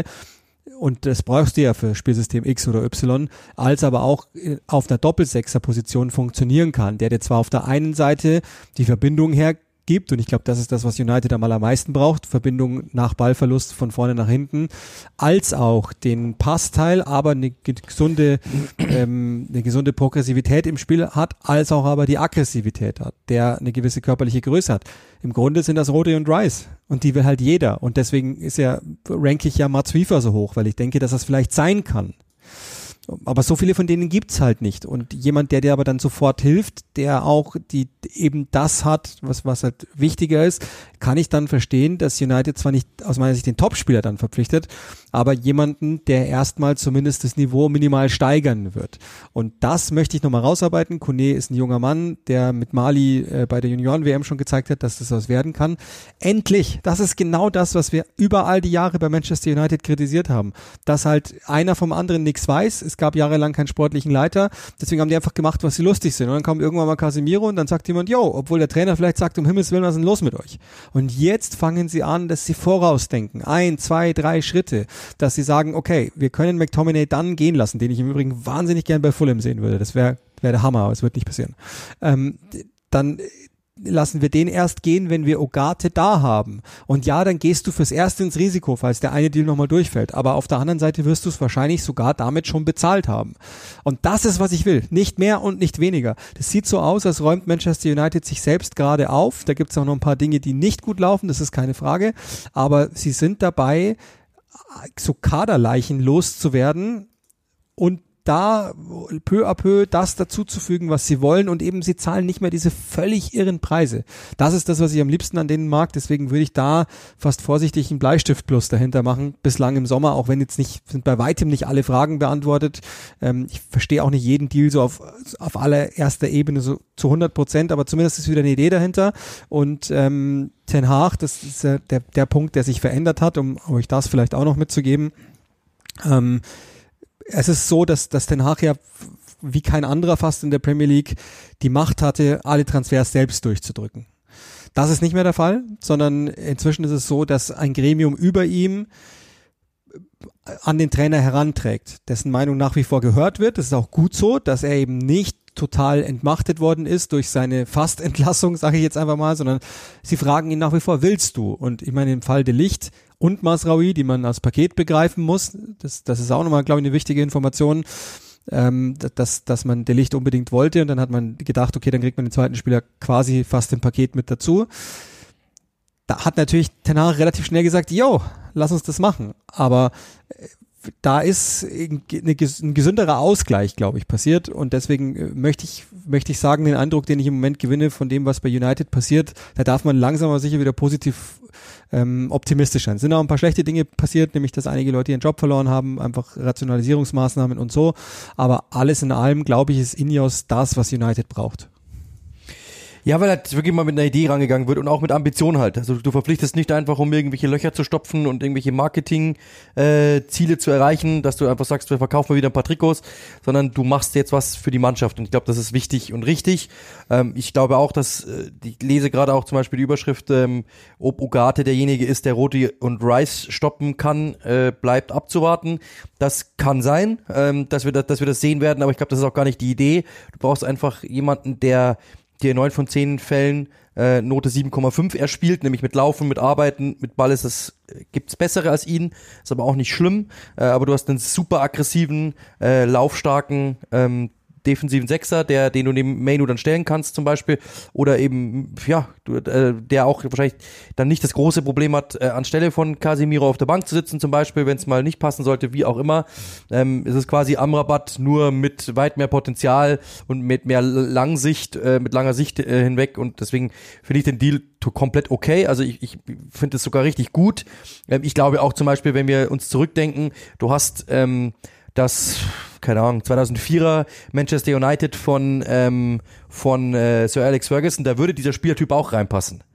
und das brauchst du ja für Spielsystem X oder Y, als aber auch auf einer Doppelsechser-Position funktionieren kann, der dir zwar auf der einen Seite die Verbindung hergibt, und ich glaube, das ist das, was United am allermeisten braucht, Verbindung nach Ballverlust von vorne nach hinten, als auch den Passteil, aber eine gesunde, ähm, eine gesunde Progressivität im Spiel hat, als auch aber die Aggressivität hat, der eine gewisse körperliche Größe hat. Im Grunde sind das Rodri und Rice und die will halt jeder und deswegen ist ja, ranke ich ja Mats Wiefer so hoch, weil ich denke, dass das vielleicht sein kann. Aber so viele von denen gibt's halt nicht. Und jemand, der dir aber dann sofort hilft, der auch die eben das hat, was was halt wichtiger ist, kann ich dann verstehen, dass United zwar nicht aus meiner Sicht den Topspieler dann verpflichtet, aber jemanden, der erstmal zumindest das Niveau minimal steigern wird. Und das möchte ich nochmal rausarbeiten. Kone ist ein junger Mann, der mit Mali äh, bei der Junioren-W M schon gezeigt hat, dass das was werden kann. Endlich! Das ist genau das, was wir überall die Jahre bei Manchester United kritisiert haben. Dass halt einer vom anderen nichts weiß. Es gab jahrelang keinen sportlichen Leiter. Deswegen haben die einfach gemacht, was sie lustig sind. Und dann kommt irgendwann mal Casemiro und dann sagt jemand, yo, obwohl der Trainer vielleicht sagt, um Himmels Willen, was ist denn los mit euch? Und jetzt fangen sie an, dass sie vorausdenken. Ein, zwei, drei Schritte. Dass sie sagen, okay, wir können McTominay dann gehen lassen, den ich im Übrigen wahnsinnig gern bei Fulham sehen würde. Das wäre wär der Hammer, aber es wird nicht passieren. Ähm, dann lassen wir den erst gehen, wenn wir Ugarte da haben. Und ja, dann gehst du fürs Erste ins Risiko, falls der eine Deal nochmal durchfällt. Aber auf der anderen Seite wirst du es wahrscheinlich sogar damit schon bezahlt haben. Und das ist, was ich will. Nicht mehr und nicht weniger. Das sieht so aus, als räumt Manchester United sich selbst gerade auf. Da gibt es auch noch ein paar Dinge, die nicht gut laufen, das ist keine Frage. Aber sie sind dabei, so Kaderleichen loszuwerden und da peu à peu das dazuzufügen, was sie wollen, und eben sie zahlen nicht mehr diese völlig irren Preise. Das ist das, was ich am liebsten an denen mag, deswegen würde ich da fast vorsichtig einen Bleistift plus dahinter machen, bislang im Sommer, auch wenn jetzt nicht, sind bei weitem nicht alle Fragen beantwortet. Ähm, ich verstehe auch nicht jeden Deal so auf, auf allererster Ebene so zu hundert Prozent, aber zumindest ist wieder eine Idee dahinter, und ähm, Ten Hag, das ist äh, der, der Punkt, der sich verändert hat, um euch das vielleicht auch noch mitzugeben. Ähm, Es ist so, dass, dass Ten Hag ja wie kein anderer fast in der Premier League die Macht hatte, alle Transfers selbst durchzudrücken. Das ist nicht mehr der Fall, sondern inzwischen ist es so, dass ein Gremium über ihm an den Trainer heranträgt, dessen Meinung nach wie vor gehört wird. Das ist auch gut so, dass er eben nicht total entmachtet worden ist durch seine Fastentlassung, sage ich jetzt einfach mal, sondern sie fragen ihn nach wie vor, willst du? Und ich meine, im Fall de Ligt und Mazraoui, die man als Paket begreifen muss, das, das ist auch nochmal, glaube ich, eine wichtige Information, ähm, dass, dass man de Ligt unbedingt wollte, und dann hat man gedacht, okay, dann kriegt man den zweiten Spieler quasi fast im Paket mit dazu. Da hat natürlich Ten Hag relativ schnell gesagt, yo, lass uns das machen, aber da ist ein gesünderer Ausgleich, glaube ich, passiert, und deswegen möchte ich möchte ich sagen, den Eindruck, den ich im Moment gewinne von dem, was bei United passiert, da darf man langsam aber sicher wieder positiv ähm, optimistisch sein. Es sind auch ein paar schlechte Dinge passiert, nämlich, dass einige Leute ihren Job verloren haben, einfach Rationalisierungsmaßnahmen und so, aber alles in allem, glaube ich, ist Ineos das, was United braucht. Ja, weil halt wirklich mal mit einer Idee rangegangen wird und auch mit Ambition halt. Also du verpflichtest nicht einfach, um irgendwelche Löcher zu stopfen und irgendwelche Marketing-Ziele äh, zu erreichen, dass du einfach sagst, wir verkaufen mal wieder ein paar Trikots, sondern du machst jetzt was für die Mannschaft, und ich glaube, das ist wichtig und richtig. Ähm, ich glaube auch, dass, äh, ich lese gerade auch zum Beispiel die Überschrift, ähm, ob Ugarte derjenige ist, der Rodri und Rice stoppen kann, äh, bleibt abzuwarten. Das kann sein, ähm, dass wir das, dass wir das sehen werden, aber ich glaube, das ist auch gar nicht die Idee. Du brauchst einfach jemanden, der dir in neun von zehn Fällen äh, Note sieben Komma fünf erspielt, nämlich mit Laufen, mit Arbeiten, mit Ball ist es, gibt's bessere als ihn, ist aber auch nicht schlimm, äh, aber du hast einen super aggressiven, äh, laufstarken, ähm, defensiven Sechser, der, den du neben Mainu dann stellen kannst zum Beispiel, oder eben, ja, du, äh, der auch wahrscheinlich dann nicht das große Problem hat, äh, anstelle von Casemiro auf der Bank zu sitzen zum Beispiel, wenn es mal nicht passen sollte, wie auch immer. Ähm, es ist quasi Amrabat nur mit weit mehr Potenzial und mit mehr Langsicht, äh, mit langer Sicht äh, hinweg, und deswegen finde ich den Deal komplett okay, also ich, ich finde es sogar richtig gut. Ähm, ich glaube auch zum Beispiel, wenn wir uns zurückdenken, du hast ähm, das, keine Ahnung, zweitausendvierer Manchester United von ähm, von äh, Sir Alex Ferguson, da würde dieser Spielertyp auch reinpassen.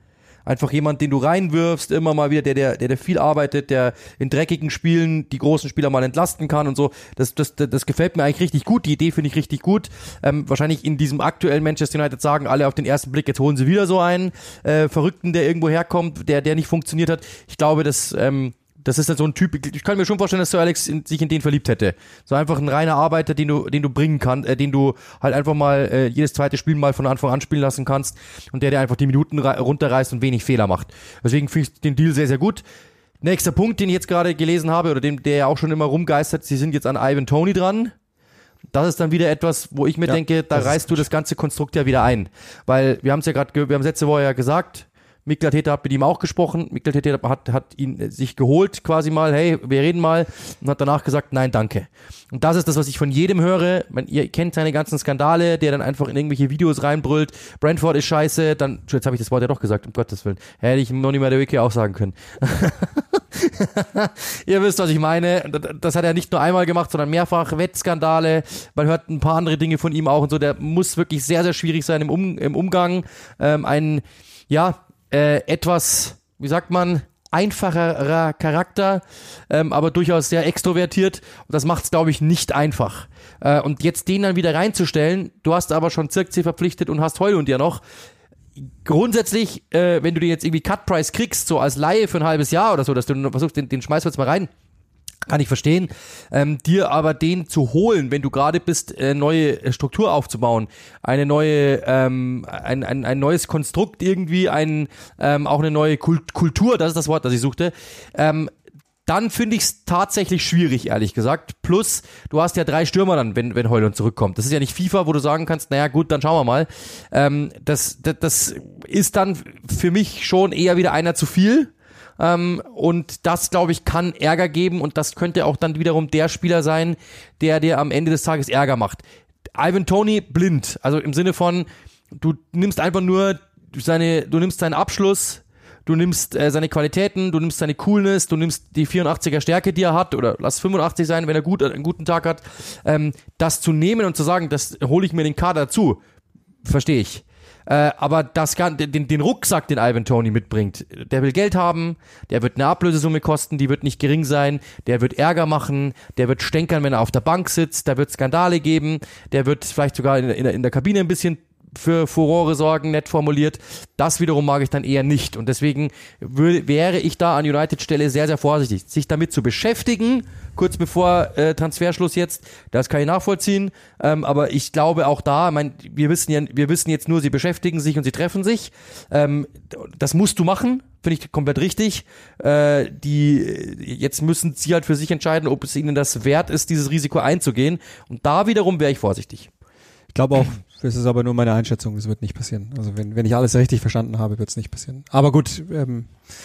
Einfach jemand, den du reinwirfst, immer mal wieder, der, der, der, der viel arbeitet, der in dreckigen Spielen die großen Spieler mal entlasten kann und so. Das, das, das, das gefällt mir eigentlich richtig gut. Die Idee finde ich richtig gut. Ähm, wahrscheinlich in diesem aktuellen Manchester United sagen alle auf den ersten Blick, jetzt holen sie wieder so einen äh, Verrückten, der irgendwo herkommt, der, der nicht funktioniert hat. Ich glaube, dass, ähm, das ist dann so ein Typ, ich kann mir schon vorstellen, dass Sir Alex in, sich in den verliebt hätte. So einfach ein reiner Arbeiter, den du, den du bringen kannst, äh, den du halt einfach mal äh, jedes zweite Spiel mal von Anfang an spielen lassen kannst und der dir einfach die Minuten runterreißt und wenig Fehler macht. Deswegen finde ich den Deal sehr, sehr gut. Nächster Punkt, den ich jetzt gerade gelesen habe, oder den, der ja auch schon immer rumgeistert, sie sind jetzt an Ivan Toney dran. Das ist dann wieder etwas, wo ich mir ja, denke, da reißt du das ganze Konstrukt ja wieder ein. Weil wir haben es ja gerade, wir haben es letzte Woche ja gesagt, Mikel Arteta hat mit ihm auch gesprochen. Mikel Arteta hat, hat ihn sich geholt quasi mal, hey, wir reden mal, und hat danach gesagt, nein, danke. Und das ist das, was ich von jedem höre. Man, ihr kennt seine ganzen Skandale, der dann einfach in irgendwelche Videos reinbrüllt. Brentford ist scheiße, dann, jetzt habe ich das Wort ja doch gesagt, um Gottes Willen. Hätte ich Noni Madueke auch sagen können. Ihr wisst, was ich meine. Das hat er nicht nur einmal gemacht, sondern mehrfach. Wettskandale. Man hört ein paar andere Dinge von ihm auch und so. Der muss wirklich sehr, sehr schwierig sein im, um, im Umgang. Ähm, ein, ja, Äh, etwas, wie sagt man, einfacherer Charakter, ähm, aber durchaus sehr extrovertiert und das macht es, glaube ich, nicht einfach. Äh, und jetzt den dann wieder reinzustellen, du hast aber schon Zirkzee verpflichtet und hast Højlund ja noch. Grundsätzlich, äh, wenn du den jetzt irgendwie Cut-Price kriegst, so als Laie für ein halbes Jahr oder so, dass du versuchst, den, den schmeißt du jetzt mal rein, kann ich verstehen, ähm, dir aber den zu holen, wenn du gerade bist, äh, neue Struktur aufzubauen, eine neue, ähm, ein, ein, ein neues Konstrukt irgendwie, ein, ähm, auch eine neue Kult- Kultur, das ist das Wort, das ich suchte, ähm, dann finde ich es tatsächlich schwierig, ehrlich gesagt. Plus, du hast ja drei Stürmer dann, wenn, wenn Højlund zurückkommt. Das ist ja nicht FIFA, wo du sagen kannst, naja gut, dann schauen wir mal. Ähm, das, das, das ist dann für mich schon eher wieder einer zu viel. Um, und das, glaube ich, kann Ärger geben und das könnte auch dann wiederum der Spieler sein, der dir am Ende des Tages Ärger macht. Ivan Toney blind, also im Sinne von, du nimmst einfach nur seine, du nimmst seinen Abschluss, du nimmst äh, seine Qualitäten, du nimmst seine Coolness, du nimmst die vierundachtziger Stärke, die er hat, oder lass fünfundachtzig sein, wenn er gut, einen guten Tag hat, ähm, das zu nehmen und zu sagen, das hole ich mir den Kader dazu, verstehe ich. Äh, aber das kann, den, den Rucksack, den Ivan Toney mitbringt, der will Geld haben, der wird eine Ablösesumme kosten, die wird nicht gering sein, der wird Ärger machen, der wird stänkern, wenn er auf der Bank sitzt, da wird Skandale geben, der wird vielleicht sogar in, in, in der Kabine ein bisschen für Furore sorgen, nett formuliert. Das wiederum mag ich dann eher nicht und deswegen würde, wäre ich da an United-Stelle sehr, sehr vorsichtig. Sich damit zu beschäftigen, kurz bevor äh, Transferschluss jetzt, das kann ich nachvollziehen, ähm, aber ich glaube auch da, mein, wir wissen ja, wir wissen jetzt nur, sie beschäftigen sich und sie treffen sich. Ähm, das musst du machen, finde ich komplett richtig. Äh, die jetzt müssen sie halt für sich entscheiden, ob es ihnen das wert ist, dieses Risiko einzugehen und da wiederum wäre ich vorsichtig. Ich glaube auch, das ist aber nur meine Einschätzung, das wird nicht passieren. Also wenn, wenn ich alles richtig verstanden habe, wird es nicht passieren. Aber gut, ähm,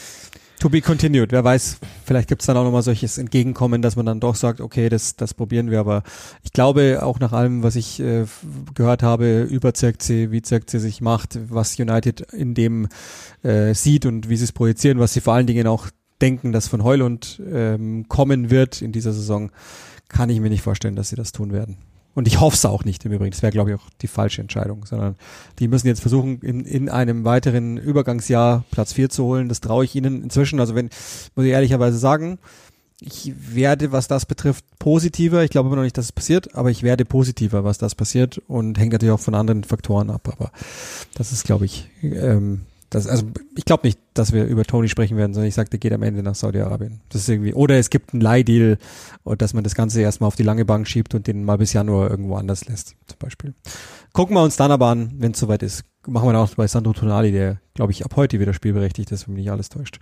to be continued. Wer weiß, vielleicht gibt es dann auch nochmal solches Entgegenkommen, dass man dann doch sagt, okay, das, das probieren wir. Aber ich glaube, auch nach allem, was ich äh, gehört habe über Zirkzee, wie Zirkzee sich macht, was United in dem äh, sieht und wie sie es projizieren, was sie vor allen Dingen auch denken, dass von Højlund ähm, kommen wird in dieser Saison, kann ich mir nicht vorstellen, dass sie das tun werden. Und ich hoffe es auch nicht im Übrigen. Das wäre, glaube ich, auch die falsche Entscheidung. Sondern die müssen jetzt versuchen, in, in einem weiteren Übergangsjahr Platz vier zu holen. Das traue ich ihnen inzwischen. Also wenn, muss ich ehrlicherweise sagen, ich werde, was das betrifft, positiver. Ich glaube immer noch nicht, dass es passiert, aber ich werde positiver, was das passiert. Und hängt natürlich auch von anderen Faktoren ab. Aber das ist, glaube ich, ähm, das, also ich glaube nicht, dass wir über Toney sprechen werden, sondern ich sage, der geht am Ende nach Saudi-Arabien. Das ist irgendwie, oder es gibt einen Leihdeal und dass man das Ganze erstmal auf die lange Bank schiebt und den mal bis Januar irgendwo anders lässt, zum Beispiel. Gucken wir uns dann aber an, wenn es soweit ist. Machen wir dann auch bei Sandro Tonali, der, glaube ich, ab heute wieder spielberechtigt ist, wenn mich nicht alles täuscht.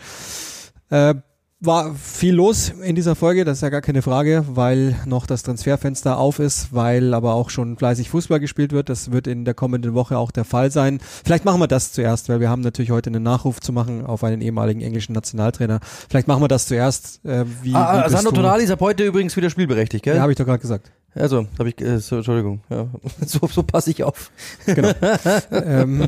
Äh, War viel los in dieser Folge, das ist ja gar keine Frage, weil noch das Transferfenster auf ist, weil aber auch schon fleißig Fußball gespielt wird. Das wird in der kommenden Woche auch der Fall sein. Vielleicht machen wir das zuerst, weil wir haben natürlich heute einen Nachruf zu machen auf einen ehemaligen englischen Nationaltrainer. Vielleicht machen wir das zuerst. Äh, wie, ah, wie Sandro Tonali ist ab heute übrigens wieder spielberechtigt, gell? Ja, habe ich doch gerade gesagt. Also, habe ich, äh, so, Entschuldigung, ja. so, so passe ich auf. Genau. ähm,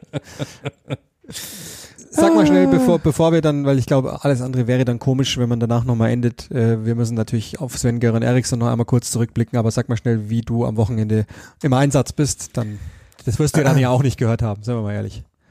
Sag mal schnell, bevor bevor wir dann, weil ich glaube, alles andere wäre dann komisch, wenn man danach nochmal endet. Äh, wir müssen natürlich auf Sven-Göran Eriksson noch einmal kurz zurückblicken, aber sag mal schnell, wie du am Wochenende im Einsatz bist. Dann, das wirst du ja dann ja auch nicht gehört haben, sind wir mal ehrlich.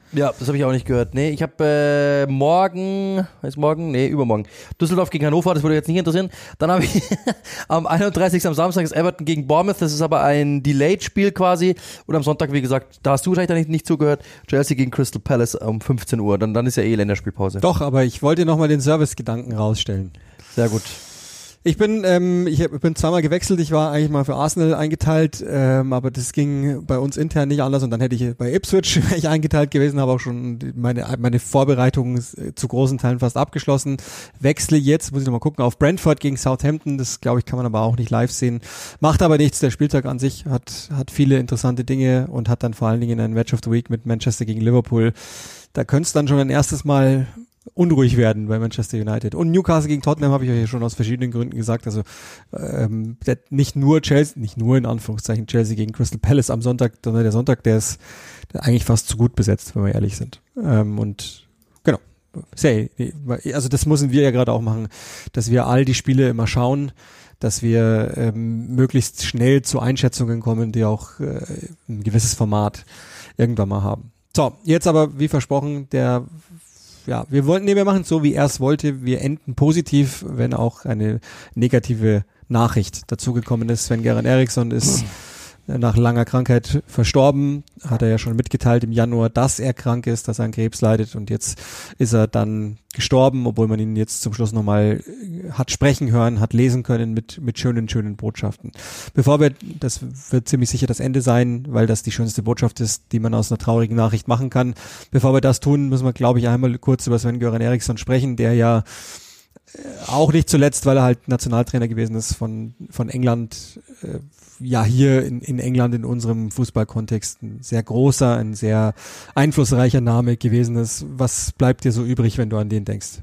Ja, das habe ich auch nicht gehört. Nee, ich habe äh, morgen, ist morgen? Nee, übermorgen. Düsseldorf gegen Hannover, das würde jetzt nicht interessieren. Dann habe ich am einunddreißigsten am Samstag ist Everton gegen Bournemouth, das ist aber ein Delayed-Spiel quasi. Und am Sonntag, wie gesagt, da hast du wahrscheinlich nicht, nicht zugehört, Chelsea gegen Crystal Palace um fünfzehn Uhr. Dann, dann ist ja eh Länderspielpause. Doch, aber ich wollte nochmal den Service-Gedanken rausstellen. Sehr gut. Ich bin, ähm, ich bin zweimal gewechselt, ich war eigentlich mal für Arsenal eingeteilt, ähm, aber das ging bei uns intern nicht anders und dann hätte ich bei Ipswich wäre ich eingeteilt gewesen, habe auch schon meine meine Vorbereitungen zu großen Teilen fast abgeschlossen. Wechsle jetzt, muss ich noch mal gucken, auf Brentford gegen Southampton, das glaube ich kann man aber auch nicht live sehen. Macht aber nichts, der Spieltag an sich hat hat viele interessante Dinge und hat dann vor allen Dingen ein Match of the Week mit Manchester gegen Liverpool. Da könnte es dann schon ein erstes Mal unruhig werden bei Manchester United. Und Newcastle gegen Tottenham habe ich euch ja schon aus verschiedenen Gründen gesagt. Also ähm, der, nicht nur Chelsea, nicht nur in Anführungszeichen Chelsea gegen Crystal Palace am Sonntag, sondern der Sonntag, der ist der eigentlich fast zu gut besetzt, wenn wir ehrlich sind. Ähm, und genau, sehr, also das müssen wir ja gerade auch machen, dass wir all die Spiele immer schauen, dass wir ähm, möglichst schnell zu Einschätzungen kommen, die auch äh, ein gewisses Format irgendwann mal haben. So, jetzt aber, wie versprochen, der Ja, wir wollten, nee, wir machen es so, wie er es wollte. Wir enden positiv, wenn auch eine negative Nachricht dazugekommen ist. Sven-Göran Eriksson ist nach langer Krankheit verstorben. Hat er ja schon mitgeteilt im Januar, dass er krank ist, dass er an Krebs leidet. Und jetzt ist er dann gestorben, obwohl man ihn jetzt zum Schluss nochmal hat sprechen hören, hat lesen können mit mit schönen, schönen Botschaften. Bevor wir, das wird ziemlich sicher das Ende sein, weil das die schönste Botschaft ist, die man aus einer traurigen Nachricht machen kann. Bevor wir das tun, müssen wir, glaube ich, einmal kurz über Sven-Göran Eriksson sprechen, der ja auch nicht zuletzt, weil er halt Nationaltrainer gewesen ist von von England, äh, ja hier in, in England in unserem Fußballkontext ein sehr großer, ein sehr einflussreicher Name gewesen ist. Was bleibt dir so übrig, wenn du an den denkst?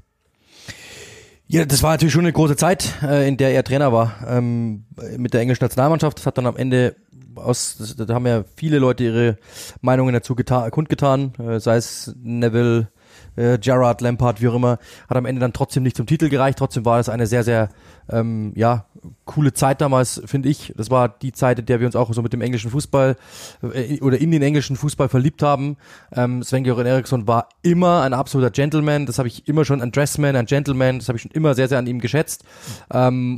Ja, das war natürlich schon eine große Zeit, äh, in der er Trainer war, ähm, mit der englischen Nationalmannschaft. Das hat dann am Ende aus, das, da haben ja viele Leute ihre Meinungen dazu geta- kundgetan, äh, sei es Neville, äh, Gerrard, Lampard, wie auch immer, hat am Ende dann trotzdem nicht zum Titel gereicht. Trotzdem war das eine sehr, sehr ähm, ja coole Zeit damals, finde ich. Das war die Zeit, in der wir uns auch so mit dem englischen Fußball äh, oder in den englischen Fußball verliebt haben. Ähm, Sven-Göran Eriksson war immer ein absoluter Gentleman. Das habe ich immer schon, ein Dressman, ein Gentleman, das habe ich schon immer sehr, sehr an ihm geschätzt. Ähm,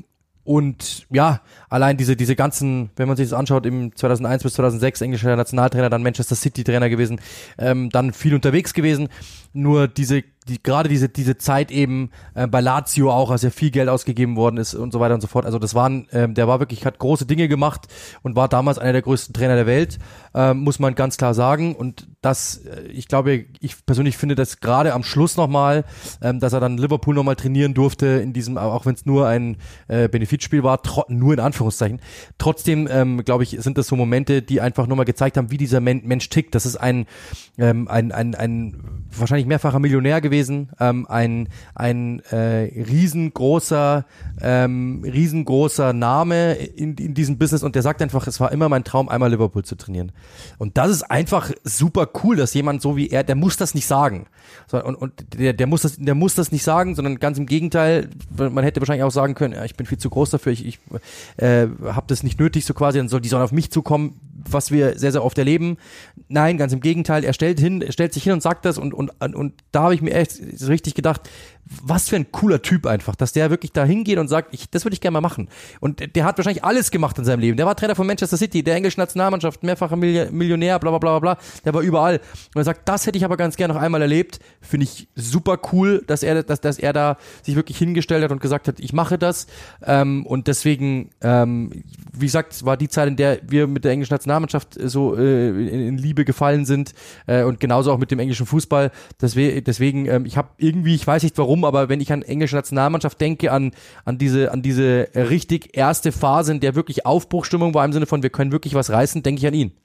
Und ja, allein diese diese ganzen, wenn man sich das anschaut, im zweitausendeins bis zweitausendsechs englischer Nationaltrainer, dann Manchester City Trainer gewesen, ähm, dann viel unterwegs gewesen. Nur diese die gerade diese diese Zeit eben äh, bei Lazio auch, als ja viel Geld ausgegeben worden ist und so weiter und so fort. Also das waren, ähm, der war wirklich, hat große Dinge gemacht und war damals einer der größten Trainer der Welt, ähm, muss man ganz klar sagen. Und das, äh, ich glaube, ich persönlich finde das gerade am Schluss nochmal, ähm, dass er dann Liverpool nochmal trainieren durfte in diesem, auch wenn es nur ein äh, Benefizspiel war, tro- nur in Anführungszeichen. Trotzdem, ähm, glaube ich, sind das so Momente, die einfach nochmal gezeigt haben, wie dieser Men- Mensch tickt. Das ist ein, ähm, ein, ein, ein wahrscheinlich mehrfacher Millionär gewesen. Ähm, ein ein äh, riesengroßer ähm, riesengroßer Name in, in diesem Business und der sagt einfach, es war immer mein Traum, einmal Liverpool zu trainieren. Und das ist einfach super cool, dass jemand so wie er, der muss das nicht sagen. So, und und der, der muss das der muss das nicht sagen, sondern ganz im Gegenteil, man hätte wahrscheinlich auch sagen können, ja, ich bin viel zu groß dafür, ich, ich äh, habe das nicht nötig so quasi, dann soll die sollen auf mich zukommen, was wir sehr, sehr oft erleben. Nein, ganz im Gegenteil, er stellt hin, er stellt sich hin und sagt das und und und da habe ich mir echt so richtig gedacht, was für ein cooler Typ einfach, dass der wirklich da hingeht und sagt, ich, das würde ich gerne mal machen. Und der hat wahrscheinlich alles gemacht in seinem Leben. Der war Trainer von Manchester City, der englischen Nationalmannschaft, mehrfacher Millionär, bla bla bla bla, der war überall. Und er sagt, das hätte ich aber ganz gerne noch einmal erlebt. Finde ich super cool, dass er, dass, dass er da sich wirklich hingestellt hat und gesagt hat, ich mache das. Ähm, und deswegen, ähm, wie gesagt, war die Zeit, in der wir mit der englischen Nationalmannschaft so äh, in, in Liebe gefallen sind äh, und genauso auch mit dem englischen Fußball. Deswegen, deswegen ähm, ich habe irgendwie, ich weiß nicht warum, aber wenn ich an englische Nationalmannschaft denke, an an diese an diese richtig erste Phase, in der wirklich Aufbruchstimmung war, im Sinne von, wir können wirklich was reißen, denke ich an ihn.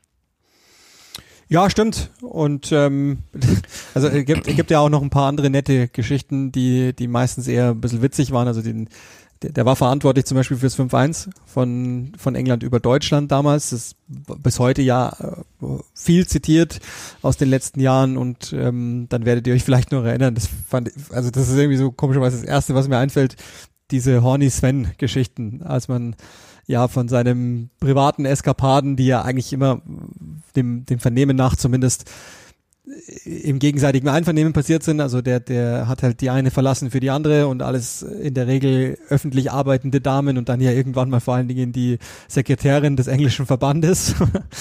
Ja, stimmt. Und ähm, also es gibt, es gibt ja auch noch ein paar andere nette Geschichten, die die meistens eher ein bisschen witzig waren. Also den Der, der war verantwortlich zum Beispiel fürs fünf eins von von England über Deutschland damals. Das ist bis heute ja viel zitiert aus den letzten Jahren und ähm, dann werdet ihr euch vielleicht noch erinnern. Das fand, also das ist irgendwie so komischerweise das Erste, was mir einfällt, diese Horny Sven-Geschichten, als man ja von seinem privaten Eskapaden, die ja eigentlich immer dem dem Vernehmen nach zumindest im gegenseitigen Einvernehmen passiert sind. Also der, der hat halt die eine verlassen für die andere und alles in der Regel öffentlich arbeitende Damen und dann ja irgendwann mal vor allen Dingen die Sekretärin des englischen Verbandes.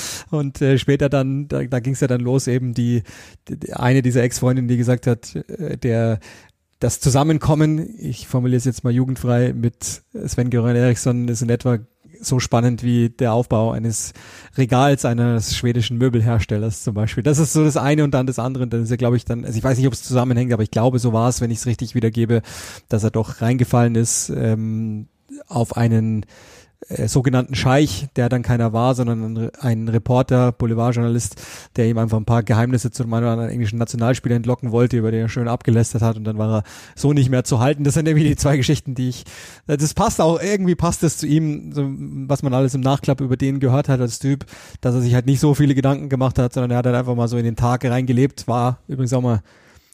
Und äh, später dann, da, da ging es ja dann los, eben die, die eine dieser Ex-Freundinnen, die gesagt hat, äh, der das Zusammenkommen, ich formuliere es jetzt mal jugendfrei, mit Sven-Göran Eriksson ist in etwa so spannend wie der Aufbau eines Regals eines schwedischen Möbelherstellers zum Beispiel. Das ist so das eine und dann das andere. Und dann ist er, glaube ich, dann, also ich weiß nicht, ob es zusammenhängt, aber ich glaube, so war es, wenn ich es richtig wiedergebe, dass er doch reingefallen ist ähm, auf einen äh, sogenannten Scheich, der dann keiner war, sondern ein, ein Reporter, Boulevardjournalist, der ihm einfach ein paar Geheimnisse zu einem oder anderen englischen Nationalspieler entlocken wollte, über den er schön abgelästert hat und dann war er so nicht mehr zu halten. Das sind irgendwie die zwei Geschichten, die ich, das passt auch, irgendwie passt das zu ihm, so, was man alles im Nachklapp über den gehört hat als Typ, dass er sich halt nicht so viele Gedanken gemacht hat, sondern er hat halt einfach mal so in den Tag reingelebt, war übrigens auch mal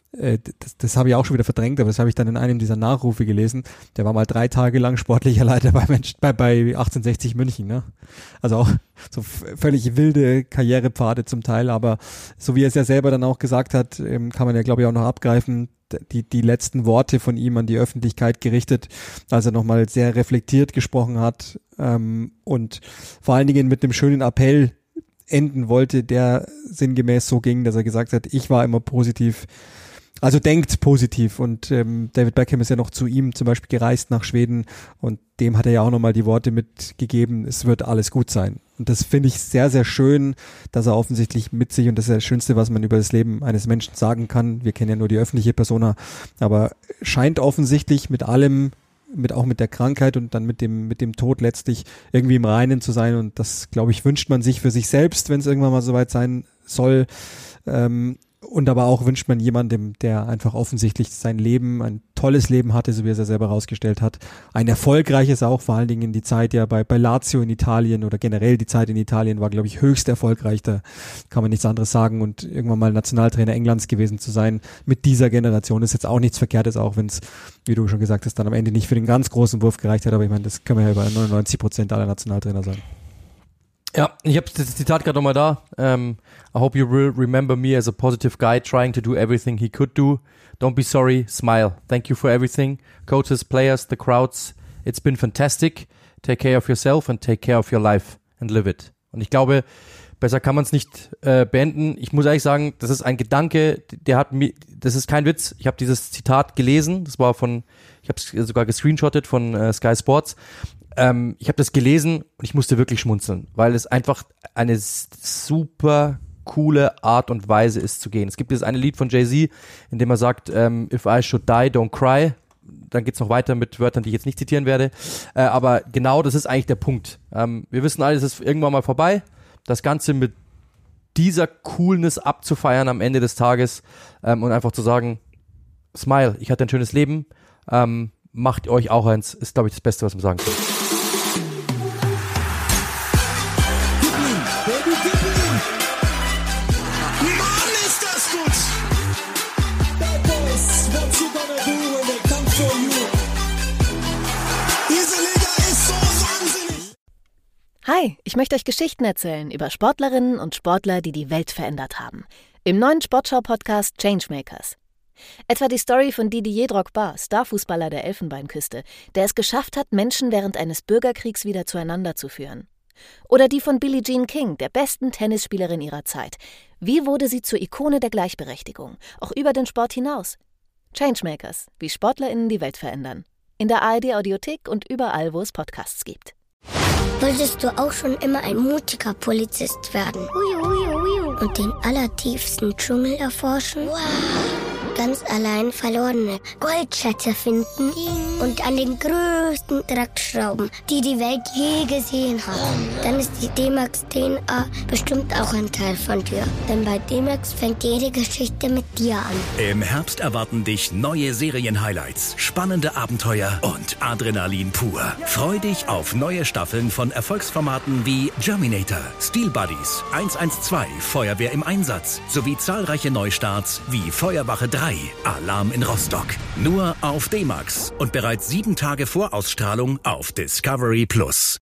Das, das habe ich auch schon wieder verdrängt, aber das habe ich dann in einem dieser Nachrufe gelesen. Der war mal drei Tage lang sportlicher Leiter bei, Mensch, bei, bei achtzehnhundertsechzig München. Ne? Also auch so völlig wilde Karrierepfade zum Teil, aber so wie er es ja selber dann auch gesagt hat, kann man ja glaube ich auch noch abgreifen, die, die letzten Worte von ihm an die Öffentlichkeit gerichtet, als er nochmal sehr reflektiert gesprochen hat ähm, und vor allen Dingen mit einem schönen Appell enden wollte, der sinngemäß so ging, dass er gesagt hat, ich war immer positiv. Also denkt positiv und ähm, David Beckham ist ja noch zu ihm zum Beispiel gereist nach Schweden und dem hat er ja auch nochmal die Worte mitgegeben, es wird alles gut sein. Und das finde ich sehr, sehr schön, dass er offensichtlich mit sich, und das ist das Schönste, was man über das Leben eines Menschen sagen kann, wir kennen ja nur die öffentliche Persona, aber scheint offensichtlich mit allem, mit auch mit der Krankheit und dann mit dem mit dem Tod letztlich irgendwie im Reinen zu sein und das, glaube ich, wünscht man sich für sich selbst, wenn es irgendwann mal soweit sein soll. Ähm, Und aber auch wünscht man jemandem, der einfach offensichtlich sein Leben, ein tolles Leben hatte, so wie er es ja selber herausgestellt hat. Ein erfolgreiches auch, vor allen Dingen die Zeit ja bei, bei Lazio in Italien oder generell die Zeit in Italien war, glaube ich, höchst erfolgreich. Da kann man nichts anderes sagen. Und irgendwann mal Nationaltrainer Englands gewesen zu sein mit dieser Generation ist jetzt auch nichts Verkehrtes, auch wenn es, wie du schon gesagt hast, dann am Ende nicht für den ganz großen Wurf gereicht hat. Aber ich meine, das können wir ja über neunundneunzig Prozent aller Nationaltrainer sagen. Ja, ich habe das Zitat gerade nochmal da. Um, I hope you will remember me as a positive guy trying to do everything he could do. Don't be sorry, smile. Thank you for everything. Coaches, players, the crowds. It's been fantastic. Take care of yourself and take care of your life and live it. Und ich glaube, besser kann man es nicht äh, beenden. Ich muss ehrlich sagen, das ist ein Gedanke, der hat mir, das ist kein Witz. Ich habe dieses Zitat gelesen. Das war von, ich habe es sogar gescreenshottet von äh, Sky Sports. Ähm, ich habe das gelesen und ich musste wirklich schmunzeln, weil es einfach eine super coole Art und Weise ist zu gehen. Es gibt dieses eine Lied von Jay-Z, in dem er sagt, ähm, if I should die, don't cry. Dann geht's noch weiter mit Wörtern, die ich jetzt nicht zitieren werde. Äh, aber genau das ist eigentlich der Punkt. Ähm, wir wissen alle, es ist irgendwann mal vorbei. Das Ganze mit dieser Coolness abzufeiern am Ende des Tages ähm, und einfach zu sagen, smile, ich hatte ein schönes Leben, ähm, macht euch auch eins, ist, glaube ich, das Beste, was man sagen kann. Hi, ich möchte euch Geschichten erzählen über Sportlerinnen und Sportler, die die Welt verändert haben. Im neuen Sportschau-Podcast Changemakers. Etwa die Story von Didier Drogba, Starfußballer der Elfenbeinküste, der es geschafft hat, Menschen während eines Bürgerkriegs wieder zueinander zu führen. Oder die von Billie Jean King, der besten Tennisspielerin ihrer Zeit. Wie wurde sie zur Ikone der Gleichberechtigung, auch über den Sport hinaus? Changemakers, wie SportlerInnen die Welt verändern. In der A R D-Audiothek und überall, wo es Podcasts gibt. Wolltest du auch schon immer ein mutiger Polizist werden? Ui, ui, ui. Und den allertiefsten Dschungel erforschen? Wow. Ganz allein verlorene Goldschätze finden und an den größten Draht schrauben, die die Welt je gesehen hat. Dann ist die D-Max D N A bestimmt auch ein Teil von dir. Denn bei D-Max fängt jede Geschichte mit dir an. Im Herbst erwarten dich neue Serien-Highlights, spannende Abenteuer und Adrenalin pur. Freu dich auf neue Staffeln von Erfolgsformaten wie Germinator, Steel Buddies, eins eins zwei, Feuerwehr im Einsatz sowie zahlreiche Neustarts wie Feuerwache drei, Alarm in Rostock. Nur auf D-Max und bereits sieben Tage vor Ausstrahlung auf Discovery Plus.